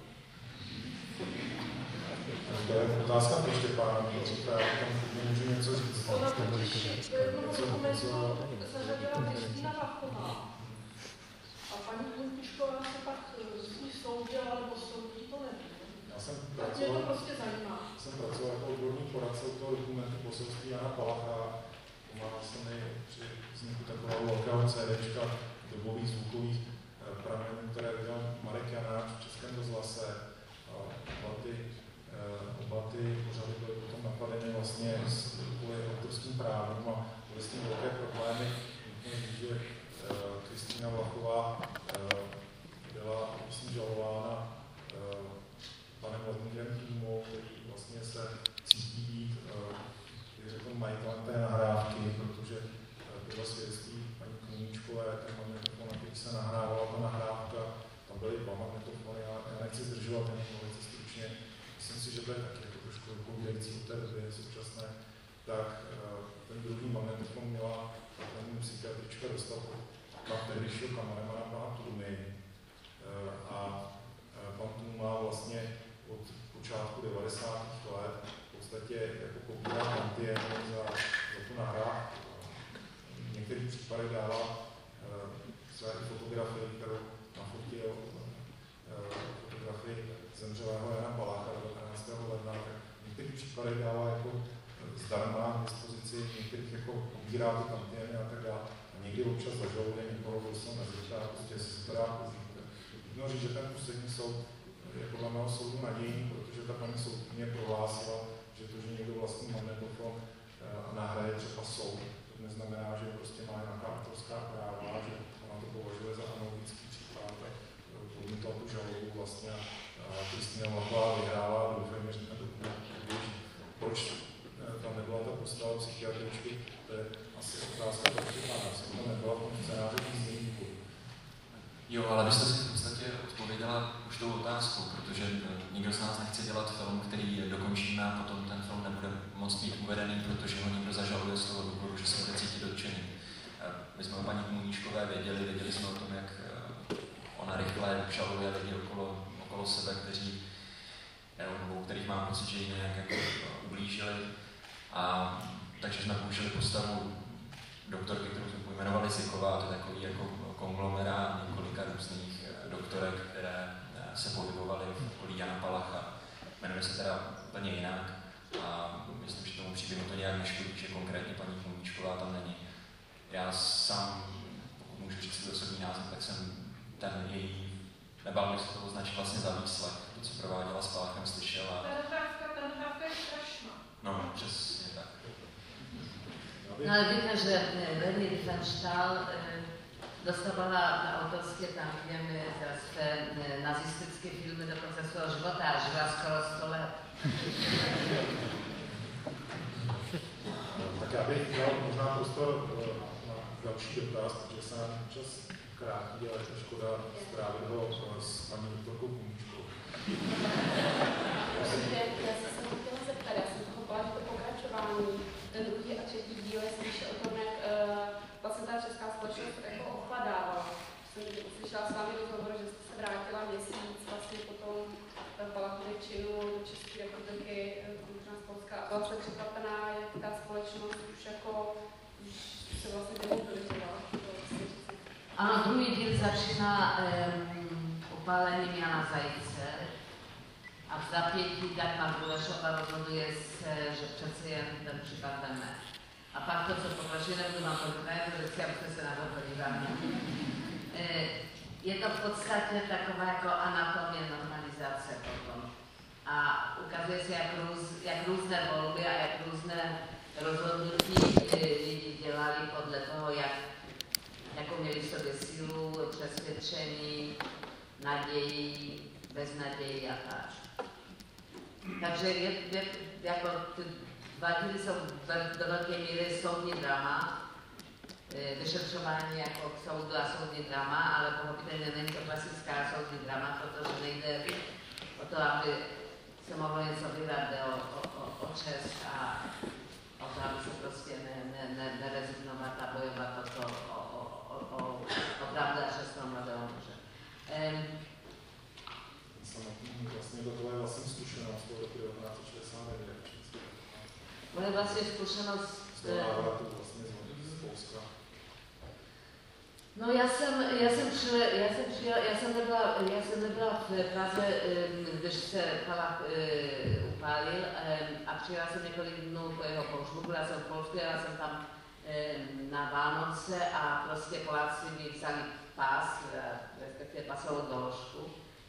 To je otázka pro Štěpána, protože já tam nemůžu něco říct. Ona totiž do jednoho dokumentu zařadila Kristýna Vachová. A paní Koníčková se pak s ní soudila, nebo soudí, to nevím. Tak mě to prostě zajímá. Jsem pracoval jako odborný poradce u toho dokumentu poselství Jana Palacha. Pomáhal jsem mi při vzniku takového velkého CDčka dobových zvukových pramenů, které dělal Marek Janáč v Českém rozhlase. Oba ty pořady byly potom napadeny vlastně kvůli autorským právům a byly s tím velké problémy. Nutno říct, že Kristýna Vlachová byla vlastně žalována panem Vladimírem Týmou, který vlastně se cítí být, řekl, majitelem té nahrávky, protože bylo svědectví paní Koníčkové, ten magnetofon, na který se nahrávala ta nahrávka, tam byly 2 magnetofony, já nechci zdržovat, jen velice stručně. Myslím si, že to je taky jako trošku odpovídající od té doby současné. Tak ten druhý magnetofon měla paní psychiatrička dostat od tehdejšího kameramana pana Turuny. A pan Turuma vlastně od počátku 90. let v podstatě jako pobírá tantiemy za tu nahrávku. V některých případech dává své fotografii, kterou nafotil fotografii zemřelého Jana Palacha 19. ledna. V některých případech dává jako zdarma k dispozici, v některých jako pobírá ty tantiemy a tak dále. A někdy občas zažaluje někoho, kdo se nezvyká, prostě si se to dá použít. Můžu říct, že ten ústřední soud je podle mého soudu nadějný, protože ta paní soudkyně prohlásila, že to, že někdo vlastní magnetofon a nahraje třeba soud, to neznamená, že prostě má nějaká autorská práva, že ona to považuje za analogický případ, tak podmítla tu žalobu vlastně a Kristýna Vlachová vyhrála a doufám, že ten dokument běží. Proč tam nebyla ta postava psychiatričky, to je asi otázka pro případná, jestli to nebyla v tom scénáři význění. Jo, ale vy jste si v podstatě odpověděla už tou otázkou, protože nikdo z nás nechce dělat film, který dokončíme a potom ten film nebude moc být uvedený, protože ho někdo zažaluje z toho důvodu, že se bude cítit dotčený. My jsme o paní Koníčkové věděli jsme o tom, jak ona rychle žaluje lidi okolo sebe, u kterých mám pocit, že ji nějak jako ublížili. A takže jsme použili postavu doktorky, kterou jsme pojmenovali Ziková, to je takový jako konglomerát několika různých doktorek, které se pohybovaly v okolí Jana Palacha. Jmenuje se teda úplně jinak a myslím, že tomu příběhu to nějak neškodí, že konkrétně paní Koníčková tam není. Já sám, pokud můžu říct si osobní název, tak jsem ten její, nebál bych se to označit vlastně za výslech, to, co prováděla s Palachem, slyšel a... Ta nahrávka je strašná. No, přesně tak. No ale víte, že Leni Riefenstahl dostávala na autorské tantiemy za své nazistické filmy do konce svého života a žila skoro 100 let. Tak já bych dal možná prostor na další dotaz, protože se nám čas krátí, ale je to škoda strávit ho s paní doktorkou Koníčkou. Já jsem chtěla zeptat, já jsem pochopila, že to pokračování, ten druhý a třetí díl je spíše o tom, jak vlastně ta česká společnost jako ochladávala. Jsem slyšela s vámi rozhovor, že jste se vrátila měsíc vlastně potom Palachově činu do České republiky, Polska, a byla jste překvapená, jak ta společnost už jako už se vlastně demobilizovala. Ano, druhý díl začíná upálením Jana Zajíce a v zapětí Dagmar Kulešová rozhoduje se, že přece jen ten případ veme. A pak to, co pokračuje, nebudu na to vždycky, abyste se na to podívali. Je to v podstatě taková jako anatomie normalizace potom. A ukazuje se, jak různé volby a jak různé rozhodnutí lidi dělali podle toho, jakou měli v sobě sílu, přesvědčení, naději, beznaději a tak. Takže jako ty dva díly jsou do velké míry soudní drama, vyšetřování jako k soudu a soudní drama, ale pochopitelně není to klasická soudní drama, protože nejde o to, aby se mohlo něco vydat o čest a o to, aby se prostě nerezignovat a bojovat o pravdu a čestnou mladého muže. Vlastně to je vlastně zkušenost toho roku 1969. Moje vlastně zkušenost... Z toho návratu vlastně z Polska. No já jsem nebyla v Praze, když se Palach upálil a přijela jsem několik dnů po jeho pohřbu, byla jsem v Polsku, jela jsem tam na Vánoce a prostě Poláci mi vzali pás, respektive pasovou doložku.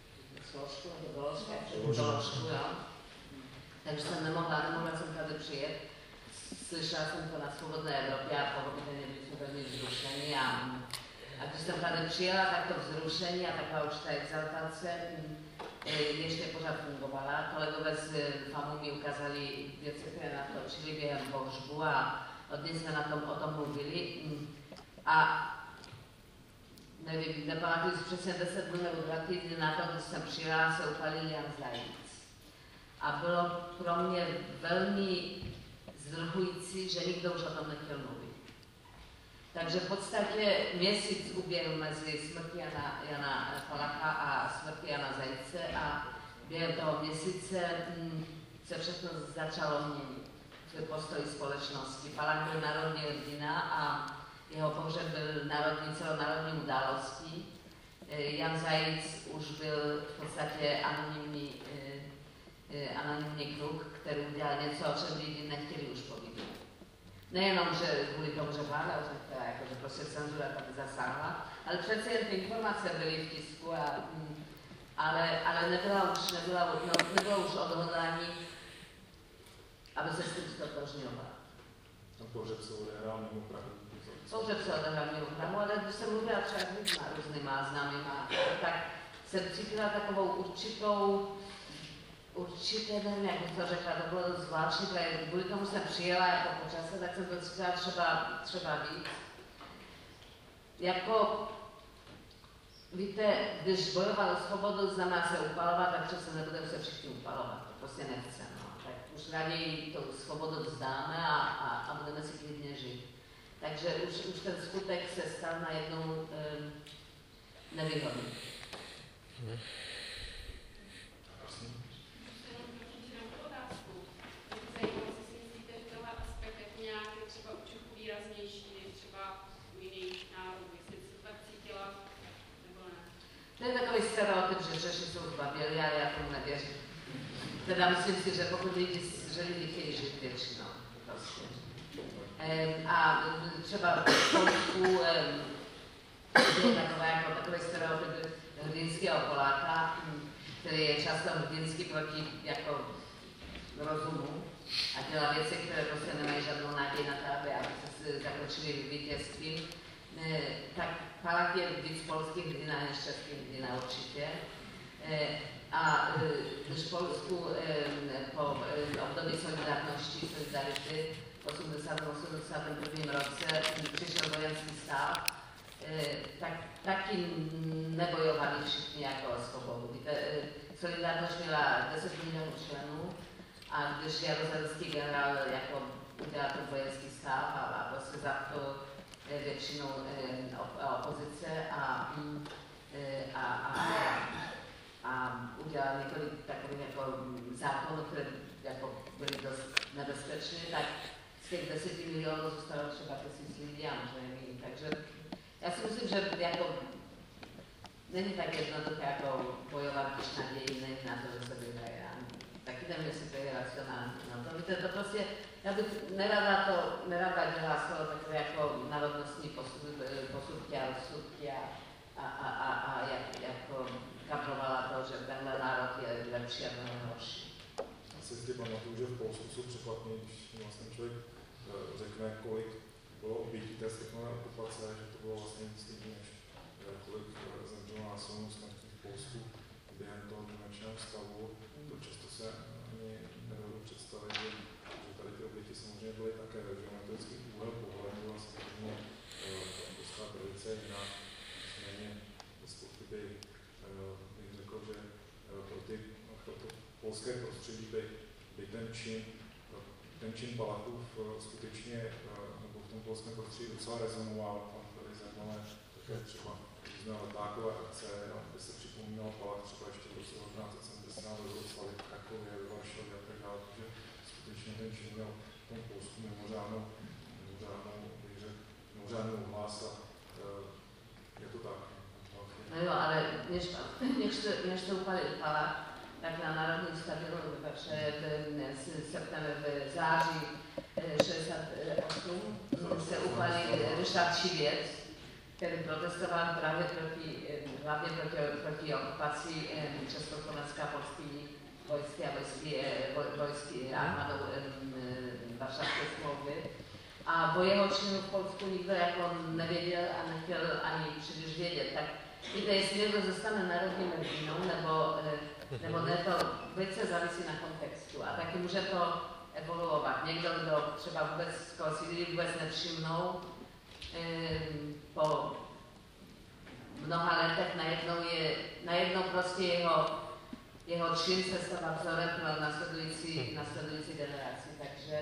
Doložku, jo. Takže jsem nemohla jsem tady přijet. Slyšela jsem to na Svobodné Evropě a pochopitelně byli jsme velmi vzrušení a A když jsem tady přijela, tak to vzrušení a taková určitá exaltace ještě pořád fungovala. Kolegové z FAMu mi ukázali věci, které natočili během pohřbu a hodně jsme o tom mluvili. A nevím, nepamatuji si přesně 10 dnů nebo 2 týdny na to, když jsem přijela, se upalil Jan Zajíc. A bylo pro mě velmi zdrhující, že nikdo už o tom nechtěl mluvit. Takže v podstatě měsíc uběhl mezi smrtí Jana Palacha a smrtí Jana Zajíce a během toho měsíce se všechno začalo měnit v postoji společnosti. Palach byl národní hrdina a jeho pohřeb byl celonárodní událostí. Jan Zajíc už byl v podstatě anonymní kluk, který udělal něco, o čem lidi nechtěli už povídat. Nejenom, že kvůli tomu, že vláda už nechtěla, že prostě cenzura tady zasáhla, ale přece jen ty informace byly v tisku, ale nebylo už odhodlání, aby se s tím ztotožňoval. Ten pohřeb se odehrál mimo Prahu. Pohřeb se odehrál mimo Prahu, ale když jsem mluvila třeba s lidma různýma známýma, tak jsem cítila takovou určitě nevím, jak bych to řekla, to bylo dost zvláštní, protože kvůli tomu jsem přijela jako po čase, tak jsem to cítila třeba víc. Jako, víte, když bojoval o svobodu, znamená se upalovat, tak přece nebudeme se všichni upalovat, to prostě nechce, no. Tak už raději tu svobodu vzdáme a budeme si klidně žít. Takže už ten skutek se stal najednou nevýhodný. To je takový stereotyp, že Češi jsou zbabělí, ale já tomu nevěřím. Teda myslím si, že pokud lidi chtějí žít většinou. Prostě. A třeba v Polsku je takový stereotyp hrdinského Poláka, který je často hrdinský proti jako rozumu a dělá věci, které prostě nemají žádnou naději na to, aby se zakročili vítězstvím. Tak Palach je víc polský hrdina než český hrdina určitě. A když v Polsku po období solidarity v 81. roce přišel vojenský stav, tak taky nebojovali všichni jako o svobodu. Víte, Solidarność měla 10 milionů členů a když jarozelský generál jako udělal ten vojenský stav a prostě zatkl většinou opozice a udělal několik takových jako zákonů, které jako byly dost nebezpečné, tak z těch 10 milionů zůstalo třeba 1000 lidí a možná méně. Takže já si myslím, že jako není tak jednoduché jako bojovat, když naději není na to, že se vyhraje. Taky nevím, jestli to je racionální. No, to víte, to prostě, já bych nerada dělala skoro takové jako národnostní posudky a rozsudky a jako kaprovala to, že tenhle národ je lepší a tenhle horší. Já si pamatuju, že v Polsku jsou překvapní, když vlastně člověk řekne, kolik bylo obětí té světové okupace, že to bylo vlastně stejné, než kolik zemřelo násilnou smrtí v Polsku během toho výjimečného stavu. To často se ani nedovedu představit, že tady ty oběti samozřejmě byly také ve geometrický úhel pohledu a samozřejmě polská tradice je jiná. Nicméně bez pochyby bych řekl, že pro to polské prostředí by ten čin Palachův skutečně nebo v tom polském prostředí docela rezonoval. Tam byly zajímavé také třeba různé letákové akce, aby se připomínal Palach třeba ještě v roce 1970 ve Vroclavě, v Krakově, ve Varšavě a tak dále, takže skutečně ten čin měl v tom Polsku mimořádnou hlas a je to tak. No jo, ale než to upalil Palach, tak na Národním stadionu v září 68 se upalil Ryszard Šivěc, který protestoval právě hlavně proti okupaci Československa polskými vojsky a vojsky armádou Varšavské smlouvy. A o jeho činu v Polsku nikdo jako nevěděl a nechtěl ani příliš vědět. Tak víte, jestli někdo zůstane národním hrdinou, nebo ne, to velice závisí na kontextu. A taky může to evoluovat. Někdo, kdo třeba vůbec, koho si lidi vůbec nevšimnou, po mnoha letech najednou prostě jeho čin se stává vzorem pro následující generaci. Takže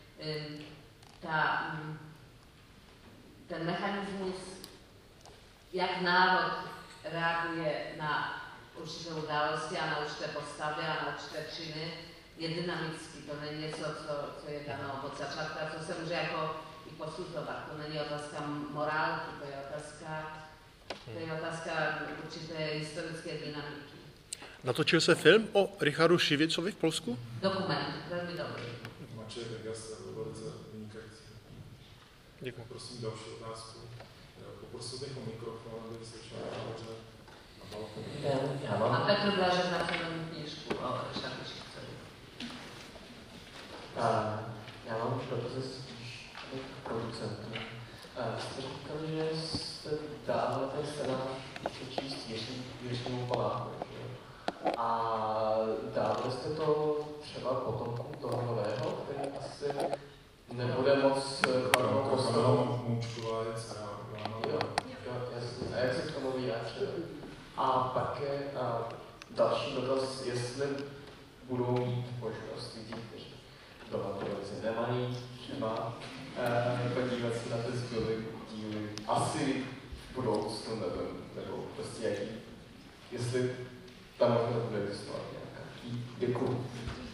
ten mechanismus, jak národ reaguje na určité události a na určité postavy a na určité činy, je dynamický. To není něco, co je dáno od začátku, co se může jako i posuzovat. To není otázka morálky, to je otázka určité historické dynamiky. Natočil se film o Richardu Šivicovi v Polsku? Dokument, velmi dobrý. Mačej Vegas je velice vynikající. Děkuji. Prosím další otázku. Poprosil bych o mikrofon, aby se člověk dobře na balkonu. A Petr Blažek napsal knížku o Richardu Šivicovi. Já mám dotazy spíš k producentům. Jste říkali, že jste dávali ten scénář přečíst Jiřímu Palákovi. A dávali jste to třeba potomkům toho nového, který asi nebude moc kladnou postavu. A jak se k tomu vyjádřili? A pak je další dotaz, jestli budou mít možnost lidí, kteří doma televizi nemají, třeba podívat se na ty zbyly díly asi v budoucnu, nebo prostě jaký, jestli tam možná bude existovat nějaká. Děkuju.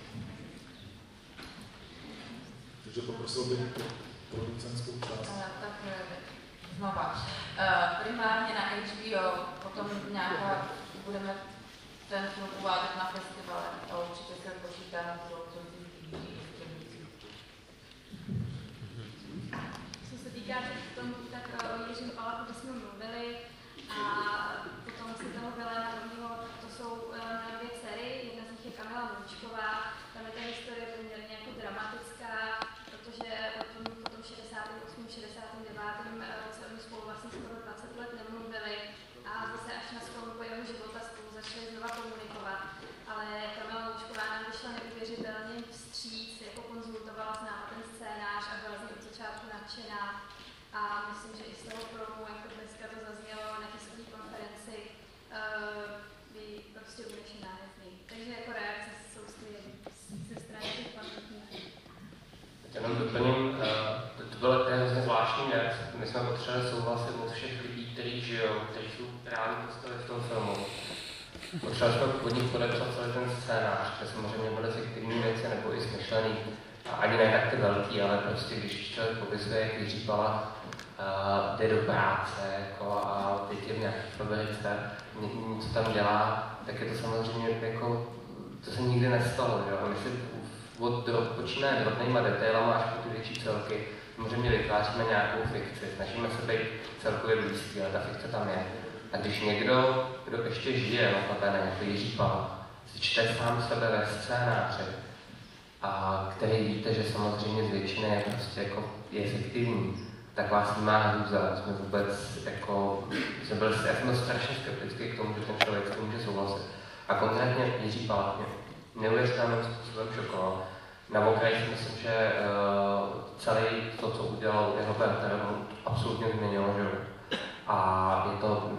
Takže poprosil bych producentskou část. Tak znova. Primárně na HBO, potom nějaká, budeme ten film uvádět na festivale a určitě se počítá na producentní distribuci. Co se týká tomu, tak o Jiřím Palákovi jsme mluvili a potom se toho Helena Romího, tak to jsou dvě dcery, jedna z nich je Kamila Moučková, tam je ta historie poměrně jako dramatická, protože po tom 68. 69. roce oni spolu vlastně skoro 20 let nemluvili a zase až na sklonku jeho života spolu začali znova komunikovat. Ale Kamila Moučková nám vyšla neuvěřitelně vstříc, jako konzultovala s námi ten scénář a byla z něj od začátku nadšená. A myslím, že i z toho promu, jako dneska to zaznělo na tiskové konferenci, by prostě udešená hned. Takže jako reakce jsou ze strany těch pamětníků. Jenom doplním, to bylo hrozně zvláštní věc. My jsme potřebovali souhlasit od všech lidí, kteří žijou, kteří jsou reální postavy v tom filmu. Potřebovali jsme od nich podepsat celý ten scénář, kde samozřejmě byly fiktivní věci nebo i smyšlený. A ani ne tak ty velký, ale prostě když člověk popisuje, jak Jiří Palach jde do práce jako, a teď je v nějaké fabrice, něco tam dělá, tak je to samozřejmě jako, to se nikdy nestalo, že? A my si počínaje drobnýma detailama až po ty větší celky, samozřejmě vytváříme nějakou fikci, snažíme se být celkově blízký, ale ta fikce tam je. A když někdo, kdo ještě žije notabene, jako Jiří Palach, si čte sám sebe ve scénáři, a který víte, že samozřejmě z většiny je prostě jako je fiktivní, tak vás nemá hrůza, jsme vůbec jako, já jsem byl strašně skeptický k tomu, že ten člověk s tím může souhlasit. A konkrétně Jiří Palach mě neuvěřitelným způsobem šokoval. Na okraji si myslím, že celý to, co udělal jeho partner, absolutně změnilo život. A je to,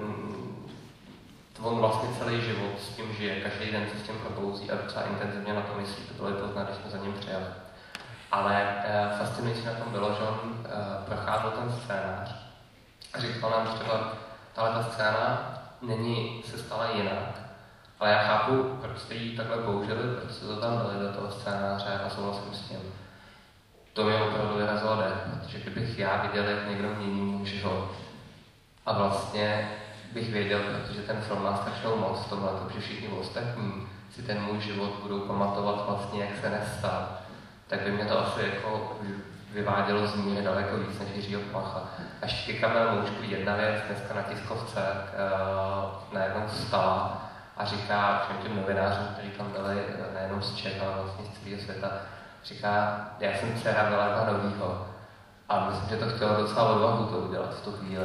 on vlastně celý život s tím žije, každý den se s tím probouzí a docela intenzivně na to myslí, to bylo poznat, když jsme za ním přijeli. Ale fascinující na tom bylo, že on procházel ten scénář a říkal nám třeba, tahle scéna se stala jinak, ale já chápu, proč jste ji takhle použili, proč jste to tam dali do toho scénáře a souhlasím s tím. To mě opravdu vyrazilo dech, protože kdybych já viděl, jak někdo mění můj život a vlastně bych věděl, protože ten film má strašnou moc v tomhle, že všichni ostatní si ten můj život budou pamatovat vlastně, jak se nestal, tak by mě to asi jako vyvádělo z míry daleko víc než Jiřího Palacha. Až ke Kamile Moučku jedna věc dneska na tiskovce najednou stala a říká všem těm novinářům, kteří tam byli nejenom z Čech, ale vlastně z celého světa, říká, já jsem dcera Milana Novýho A myslím, že to chtělo docela odvahu to udělat v tu chvíli.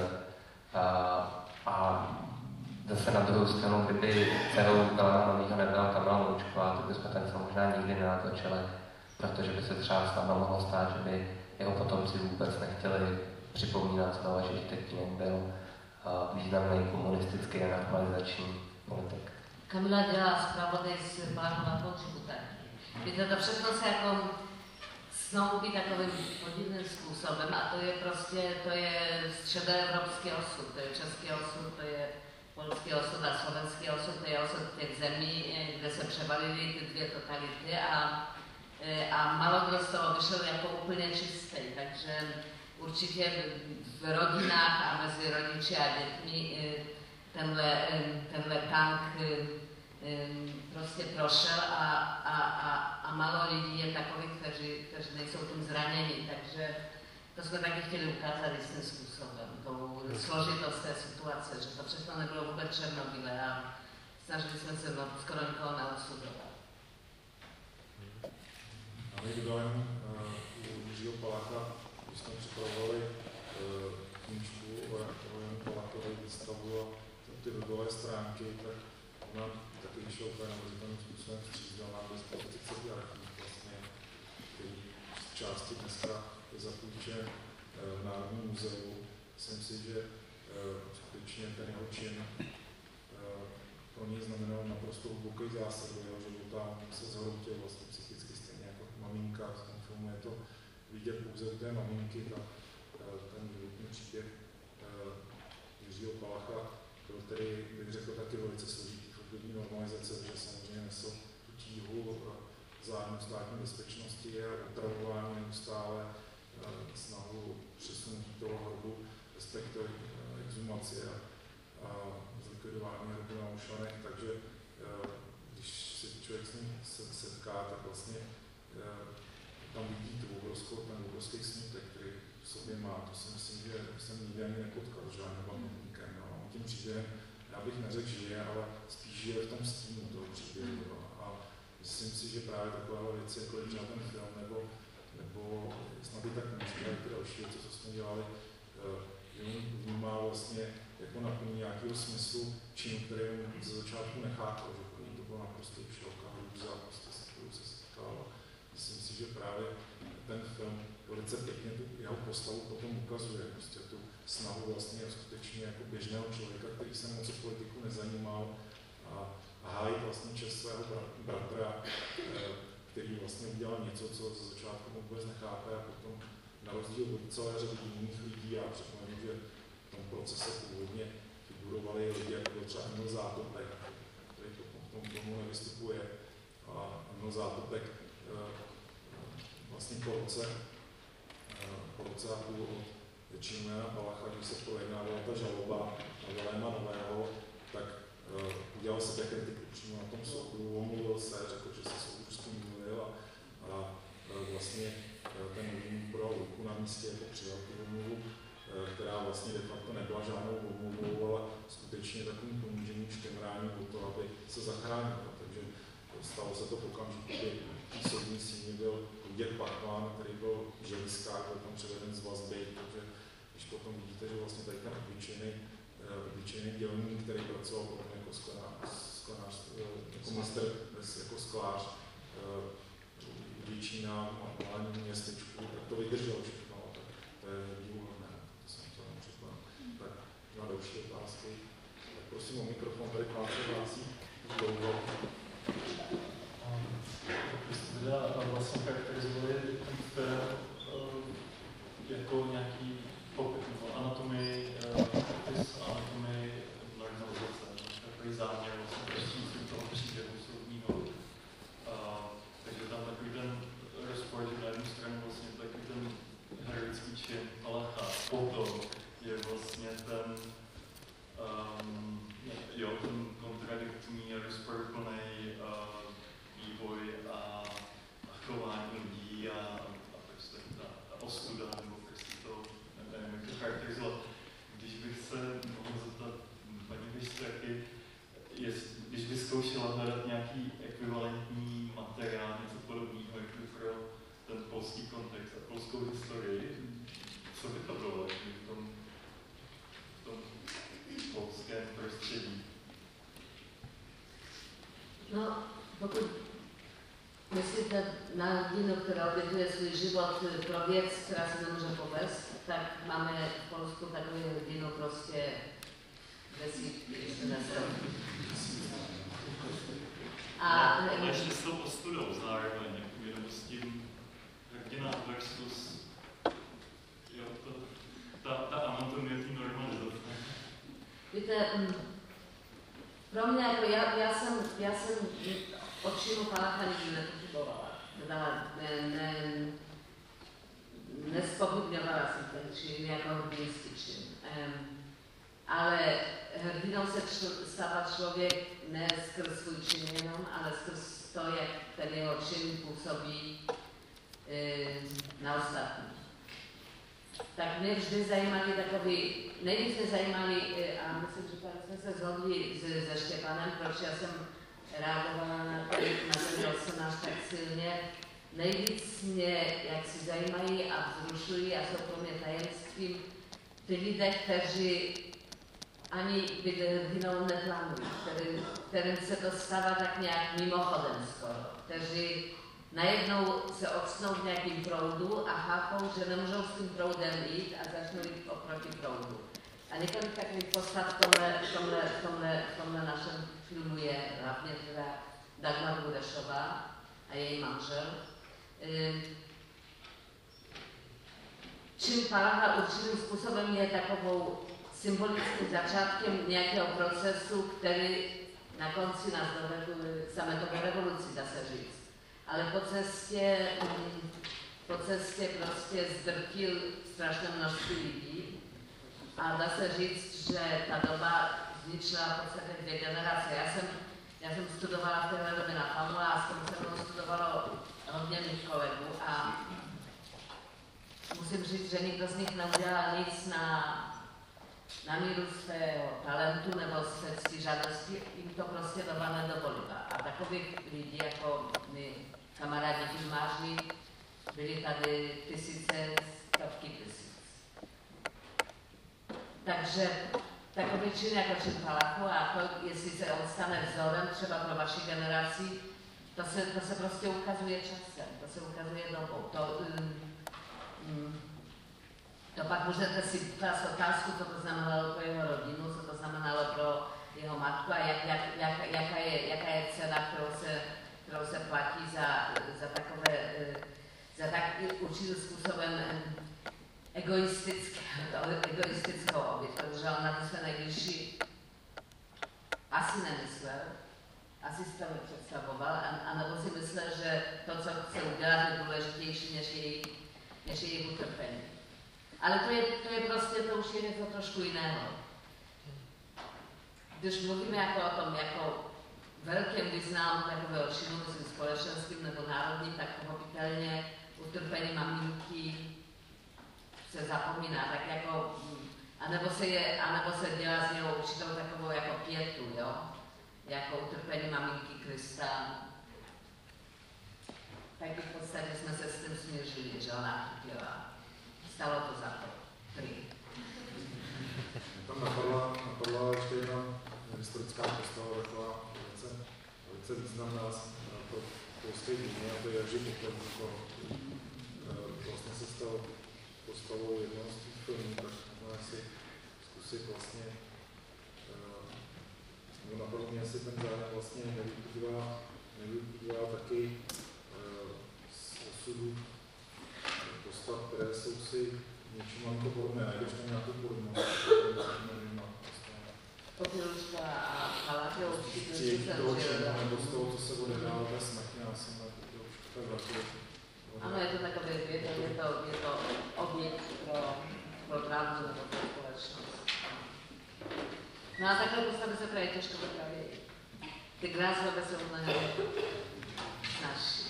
A zase na druhou stranu, kdyby dcerou Galena Novýho nebyla Kamila Loučková, tak bychom ten film možná nikdy nenatočili, protože by se třeba snadno mohlo stát, že by jeho potomci vůbec nechtěli připomínat znova, že jejich tatínek byl významný komunistický a nacionalizační politik. Kamila dělá zpravodaj s Bánou na Polčku taky. Víte, to všechno se jako snoubí takovým podivným způsobem a to je prostě, to je středoevropský osud, to je český osud, to je polský osud a slovenský osud, to je osud těch zemí, kde se převalily ty dvě totality a málo kdo z toho vyšel jako úplně čistý, takže určitě v rodinách a mezi rodiči a dětmi tenhle tank prostě prošel a málo lidí je takových, kteří nejsou tím zraněni, takže to jsme taky chtěli ukázat jistým způsobem, tou složitost té situace, že to všechno nebylo vůbec černobílé a snažili jsme se skoro nikoho neosudovat. A my dodáme u Jiřího Palacha, když jsme připravovali knížku o Janu Palachovi výstavu a ty webové stránky, tak ona taky vyšla úplně neuvěřitelným způsobem střízdaná bez politických archiv vlastně, který z části dneska je zapůjčen v Národním muzeu. Myslím si, že skutečně ten jeho čin pro něj znamenal naprosto hluboký zásah do jeho života. On se zhroutil vlastně psychicky stejně jako maminka. V tom filmu je to vidět pouze u té maminky, ten životní příběh Jiřího Palacha, který bych řekl taky velice složitý v období normalizace, že samozřejmě nesl tu tíhu zájmu státní bezpečnosti a otravování neustále snahu přesunutí toho hrbu, respektive exhumaci a zlikvidování hrbu na Mošanech, takže když si člověk s ním setká, tak vlastně tam vidí ten obrovský smutek, který v sobě má. To si myslím, že jsem nikdy ani nepotkal žádným pamětníkem. No. On tím příběhem, já bych neřekl žije, ale spíš žije v tom stínu toho příběhu. No. A myslím si, že právě taková věc, jako je ten film, nebo snad i ta knížka, ty další věci, co jsme dělali, vnímá vlastně jako naplní nějakého smyslu činu, který on ze začátku nechápal, že pro něj to bylo naprosto šok a hrůza, prostě se kterou se setkal. Myslím si, že právě ten film velice pěkně tu jeho postavu potom ukazuje, prostě tu snahu vlastně skutečně jako běžného člověka, který se moc o politiku nezajímal a hájit vlastně čest svého bratra, který vlastně udělal něco, co ze začátku vůbec nechápe a potom na rozdíl od celé řady jiných lidí, já připomenu, že v tom procese původně figurovali lidi, jako byl třeba Emil Zátopek, který v tom tomu nevystupuje. A Emil Zátopek vlastně po roce a půl od činu Jana Palacha, když se projednávala ta žaloba na Viléma Nového, tak udělal sebe kritiku přímo na tom soudu, omluvil se, řekl, že se soud už s tím mluvil a vlastně ten obvinění podal ruku na místě, jako přijal tu omluvu, která vlastně de facto nebyla žádnou omluvou, ale skutečně takovým ponížením štěmráním o to, aby se zachránil. Takže stalo se to v okamžiku, kdy v soudní síni byl Luděk Pachman, který byl ženiskák, byl tam převeden z vazby, takže když potom vidíte, že vlastně tady ten obyčejný dělník, který pracoval potom jako sklenář, jako mistr, jako sklář, Děčína, malém městečku, tak to vydrželo všechno, tak to je výborné, to jsem to nepřekval. Tak na další otázky. Tak prosím o mikrofon, tady pán se hlásí dlouho. Vy jste teda vlastně charakterizovali ten film jako nějaký popis, nebo anatomii normalizace, takový záměr vlastně prostřednictvím toho příběhu soudního. Takže tam takový ten rozpor, že na jednu stranu vlastně takový ten heroický čin Palacha, potom je vlastně ten ten kontradiktní a rozporuplný vývoj a chování lidí a prostě ta ostuda, nebo prostě to, nevím, jak to charakterizovat. Když bych se mohl zeptat paní Bystraky, když by zkoušela hledat nějaký ekvivalentní materiál, něco podobného, jako pro ten polský kontext a polskou historii, co by to bylo v tom polském prostředí? No, pokud myslíte na hrdinu, která obětuje svůj život pro věc, která se nemůže povést, tak máme v Polsku takový hrdinu prostě desítky, jestli nestovky. Ale ještě s tou ostudou zároveň, jenom s tím hrdina versus ta anatomie té normalizace. Víte, pro mě, jako já jsem od činu Palacha nikdy nepochybovala. Nezpochybňovala jsem ten čin jako hrdinský čin. Ale hrdinou se stává člověk ne skrz svůj čin jenom, ale skrz to, jak ten jeho čin působí na ostatní. Tak mě vždy zajímali takový, nejvíc mě zajímali, a myslím, že tady jsme se shodli se Štěpánem, proč já jsem reagovala na ten personáž tak silně. Nejvíc mě, jak si zajímají a vzrušují a jsou pro mě tajemstvím, ty lidé, kteří ani být hrdinou neplánují, kterým se to stává tak nějak mimochodem skoro, kteří najednou se odstnou v nějakým proudu a chápou, že nemůžou s tím proudem jít a začnou jít oproti proudu. A několik takových postav v tomhle našem filmu je hlavně teda Dagmar Burešová a její manžel. Čin Palacha určitým způsobem je takovou symbolickým začátkem nějakého procesu, který na konci nás dovedl k sametové revoluci, dá se říct. Ale po cestě prostě zdrtil strašné množství lidí a dá se říct, že ta doba zničila v podstatě 2 generace. Já jsem studovala v téhle době na Pavla a se mnou studovalo hodně mých kolegů a musím říct, že nikdo z nich neudělal nic na míru svého talentu nebo své ctižádosti, jim to prostě doba nedovolila. A takových lidí jako my kamarádi filmáři byli tady tisíce, stovky tisíc. Takže takový čin jako čin Palachu a to, jestli se on stane vzorem třeba pro vaši generaci, to se prostě ukazuje časem, to se ukazuje dobou. To pak můžete si klást otázku, co to znamenalo pro jeho rodinu, co to znamenalo pro jeho matku a jaká je cena, kterou se platí za tak určitým způsobem egoistickou oběť, protože on na to se nejbližší asi nemyslel, asi si to nepředstavoval, anebo si myslel, že to, co chce udělat, je důležitější než její utrpení. Ale to je prostě, to už je něco trošku jiného. Když mluvíme jako o tom, jako velkém významu takového činu, myslím společenským nebo národním, tak pochopitelně utrpení maminky se zapomíná, tak jako, anebo se dělá z něho určitou takovou jako pětu, jo? Jako utrpení maminky Krista. Tak v podstatě jsme se s tím smířili, že ona trpěla. Stalo to za to. Tam napadla ještě jedna historická postava, taková velice významná pro polské dějiny, a to je Jerzy Pokorníko. Vlastně se stal postavou jednoho z těch filmů, tak můžeme si zkusit vlastně, nebo napadlo mě, jestli ten zájem vlastně nevyplývá taky z osudu postav, které jsou si něčím malinko podobné, najdeš tam nějakou podobnost, nevím, Popiluška a Palach je určitě nebo z toho, co se odehrálo ve smrti, já jsem na to vrátil. Ano, je to takové, je to objekt pro pravdu nebo pro společnost. No a takhle postavy se právě těžko vypravějí. Ty grázlové se mnohem snažší.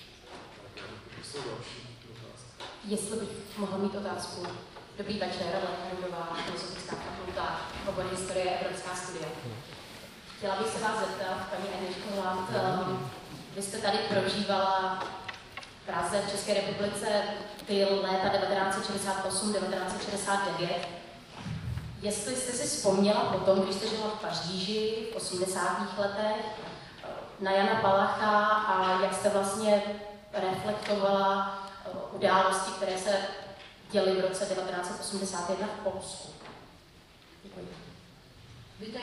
Jestli bych mohla mít otázku. Dobrý večer, Lenka Rudová, Filozofická fakulta, obor historie, Evropská studia. Chtěla bych se vás zeptat, paní Aničko Hlad, vy jste tady prožívala Praze, v České republice, ty léta 1968-1969. Jestli jste si vzpomněla potom, když jste žila v Paříži v 80. letech, na Jana Palacha a jak jste vlastně reflektovala události, které se děly v roce 1981 v Polsku. Děkuji. Víte,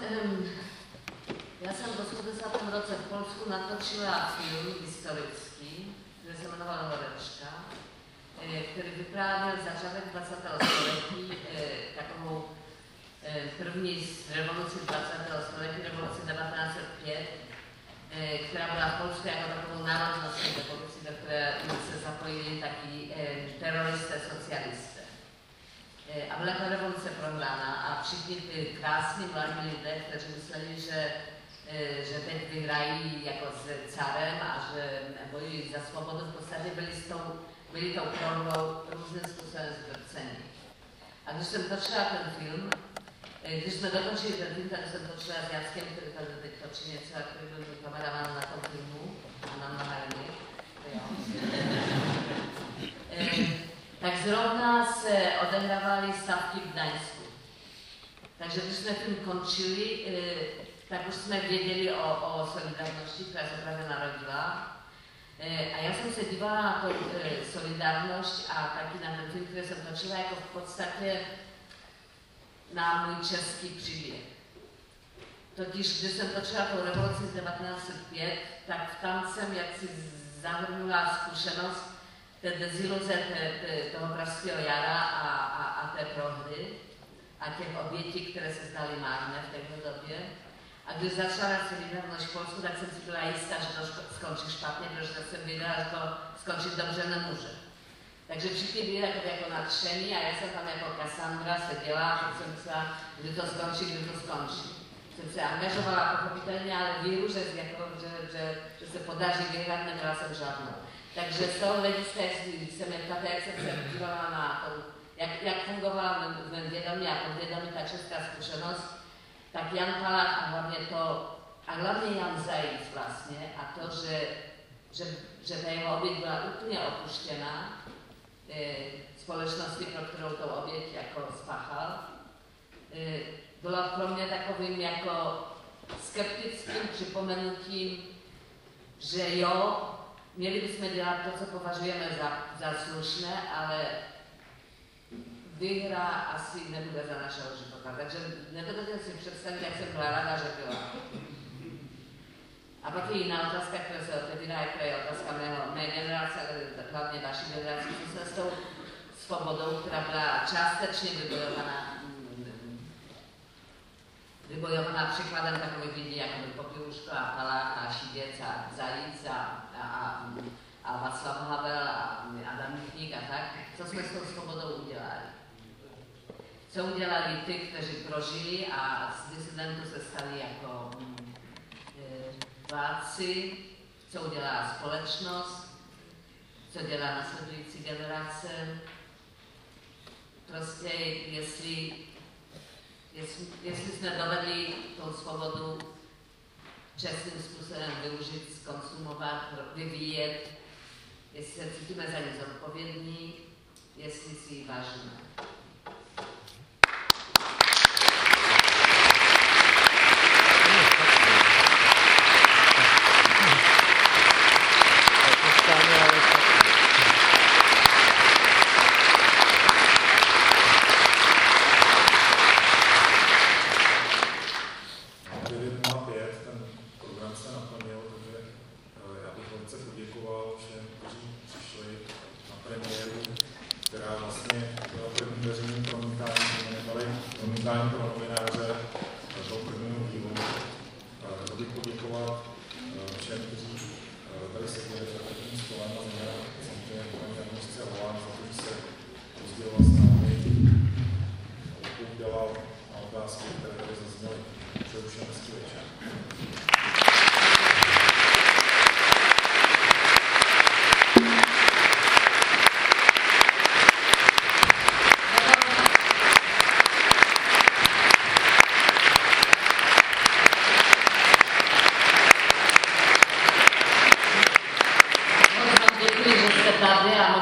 já jsem v 80. roce v Polsku natočila film historický, který se jmenoval Horečka, který vyprávěl začátek 20. století, takovou první revoluci 20. století, revoluci 1905, která byla v Polsku jako takovou národnostní revoluci, do které se zapojili taky teroristé, socialisté. A byla ta revoluce prohrána a všichni ty krásní mladí lidé, kteří mysleli, že teď vyhrají jako s carem a že bojují za svobodu, v podstatě byli tou prohrou různým způsobem zdrcení. A když jsem točila ten film, když jsme dotočili ten film, tady jsem točila s Jackem, který tady teď točí něco, který byl můj kameraman na tom filmu a na mnoha jiných. Tak zrovna se odehrávaly stavky v Gdaňsku. Takže když jsme film končili, tak už jsme věděli o solidarnosti, která se právě narodila. A já jsem se dívala na tu solidárnost a taky na ten film, který jsem točila, jako v podstatě na můj český příběh. Totiž, když jsem točila tu revoluci z 1905, tak tam jsem jaksi zahrnula zkušenost té deziluze toho pražského jara a té prohry a těch obětí, které se zdaly márné v této době. A když začala solidárnost v Polsku, tak jsem si byla jistá, že to skončí špatně, protože jsem věděla, že to skončit dobře nemůže. Takže všichni byli jako nadšení a já jsem tam jako Cassandra seděla a teď jsem myslela, kdy to skončí. Jsem se angažovala pochopitelně, ale víru, že se podaří vyhrát, neměla jsem žádnou. Takže z toho hlediska, když se mě ptáte, jak jsem se dívala na to, jak fungovala v mém vědomí a podvědomí ta česká zkušenost, tak Jan Palach a hlavně Jan Zajíc vlastně a to, že ta jeho oběť byla úplně opuštěná společnosti, pro kterou to oběť jako spáchal, bylo pro mě takovým jako skeptickým připomenutím, že jo, měli bychom dělat to, co považujeme za slušné, ale výhra asi nebude za našeho života. Takže nedovedete si představit, jak jsem byla ráda, že byla. A pak je jiná otázka, která se otevírá, která je otázka mé generace, ale hlavně vaší generace, co se s tou svobodou, která byla částečně vybojovaná příkladem takových lidí, jako byl Popěluško a Palach a Šíděc a Zajíc a Václav Havel a Adam Michník a tak. Co jsme s tou svobodou udělali? Co udělali ty, kteří prožili a z disidentů se stali jako vládci, co udělá společnost, co dělá následující generace. Prostě jestli jsme dovedli tou svobodu čestným způsobem využít, zkonsumovat, vyvíjet, jestli se cítíme za ně zodpovědní, jestli si ji vážíme.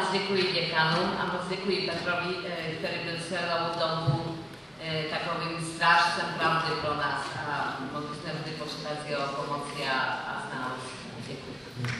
moc děkuji děkanům a moc děkuji Petrovi, který byl celou dobu takovým strážcem pravdy pro nás a mohli jsme vždy počítat s jeho pomocí a znalostí. Děkuji.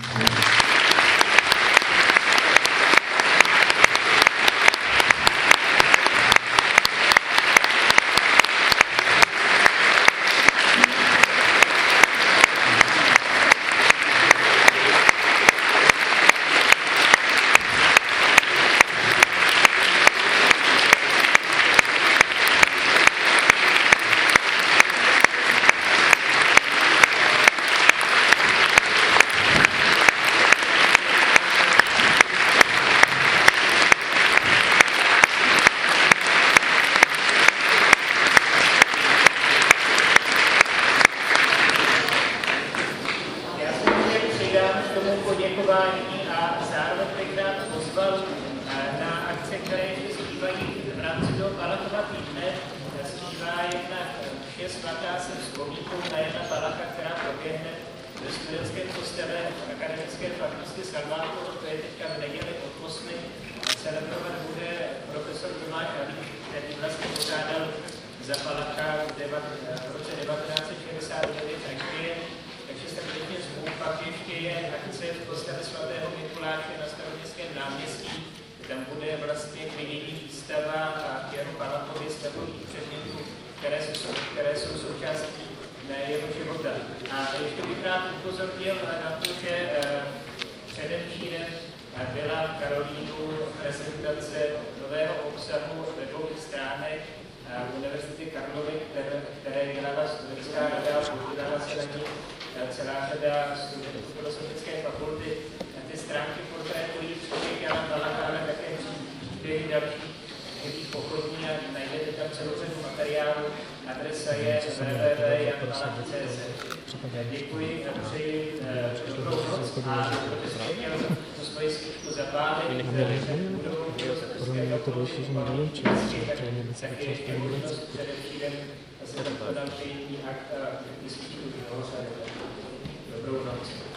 Děkuji a přeji dobrou noc a tu svoji svíčku zapálit, budou to další, že nebudu taky je možnost především se zapodám přejítní akt a svíčku vyhořet. Dobrou noc.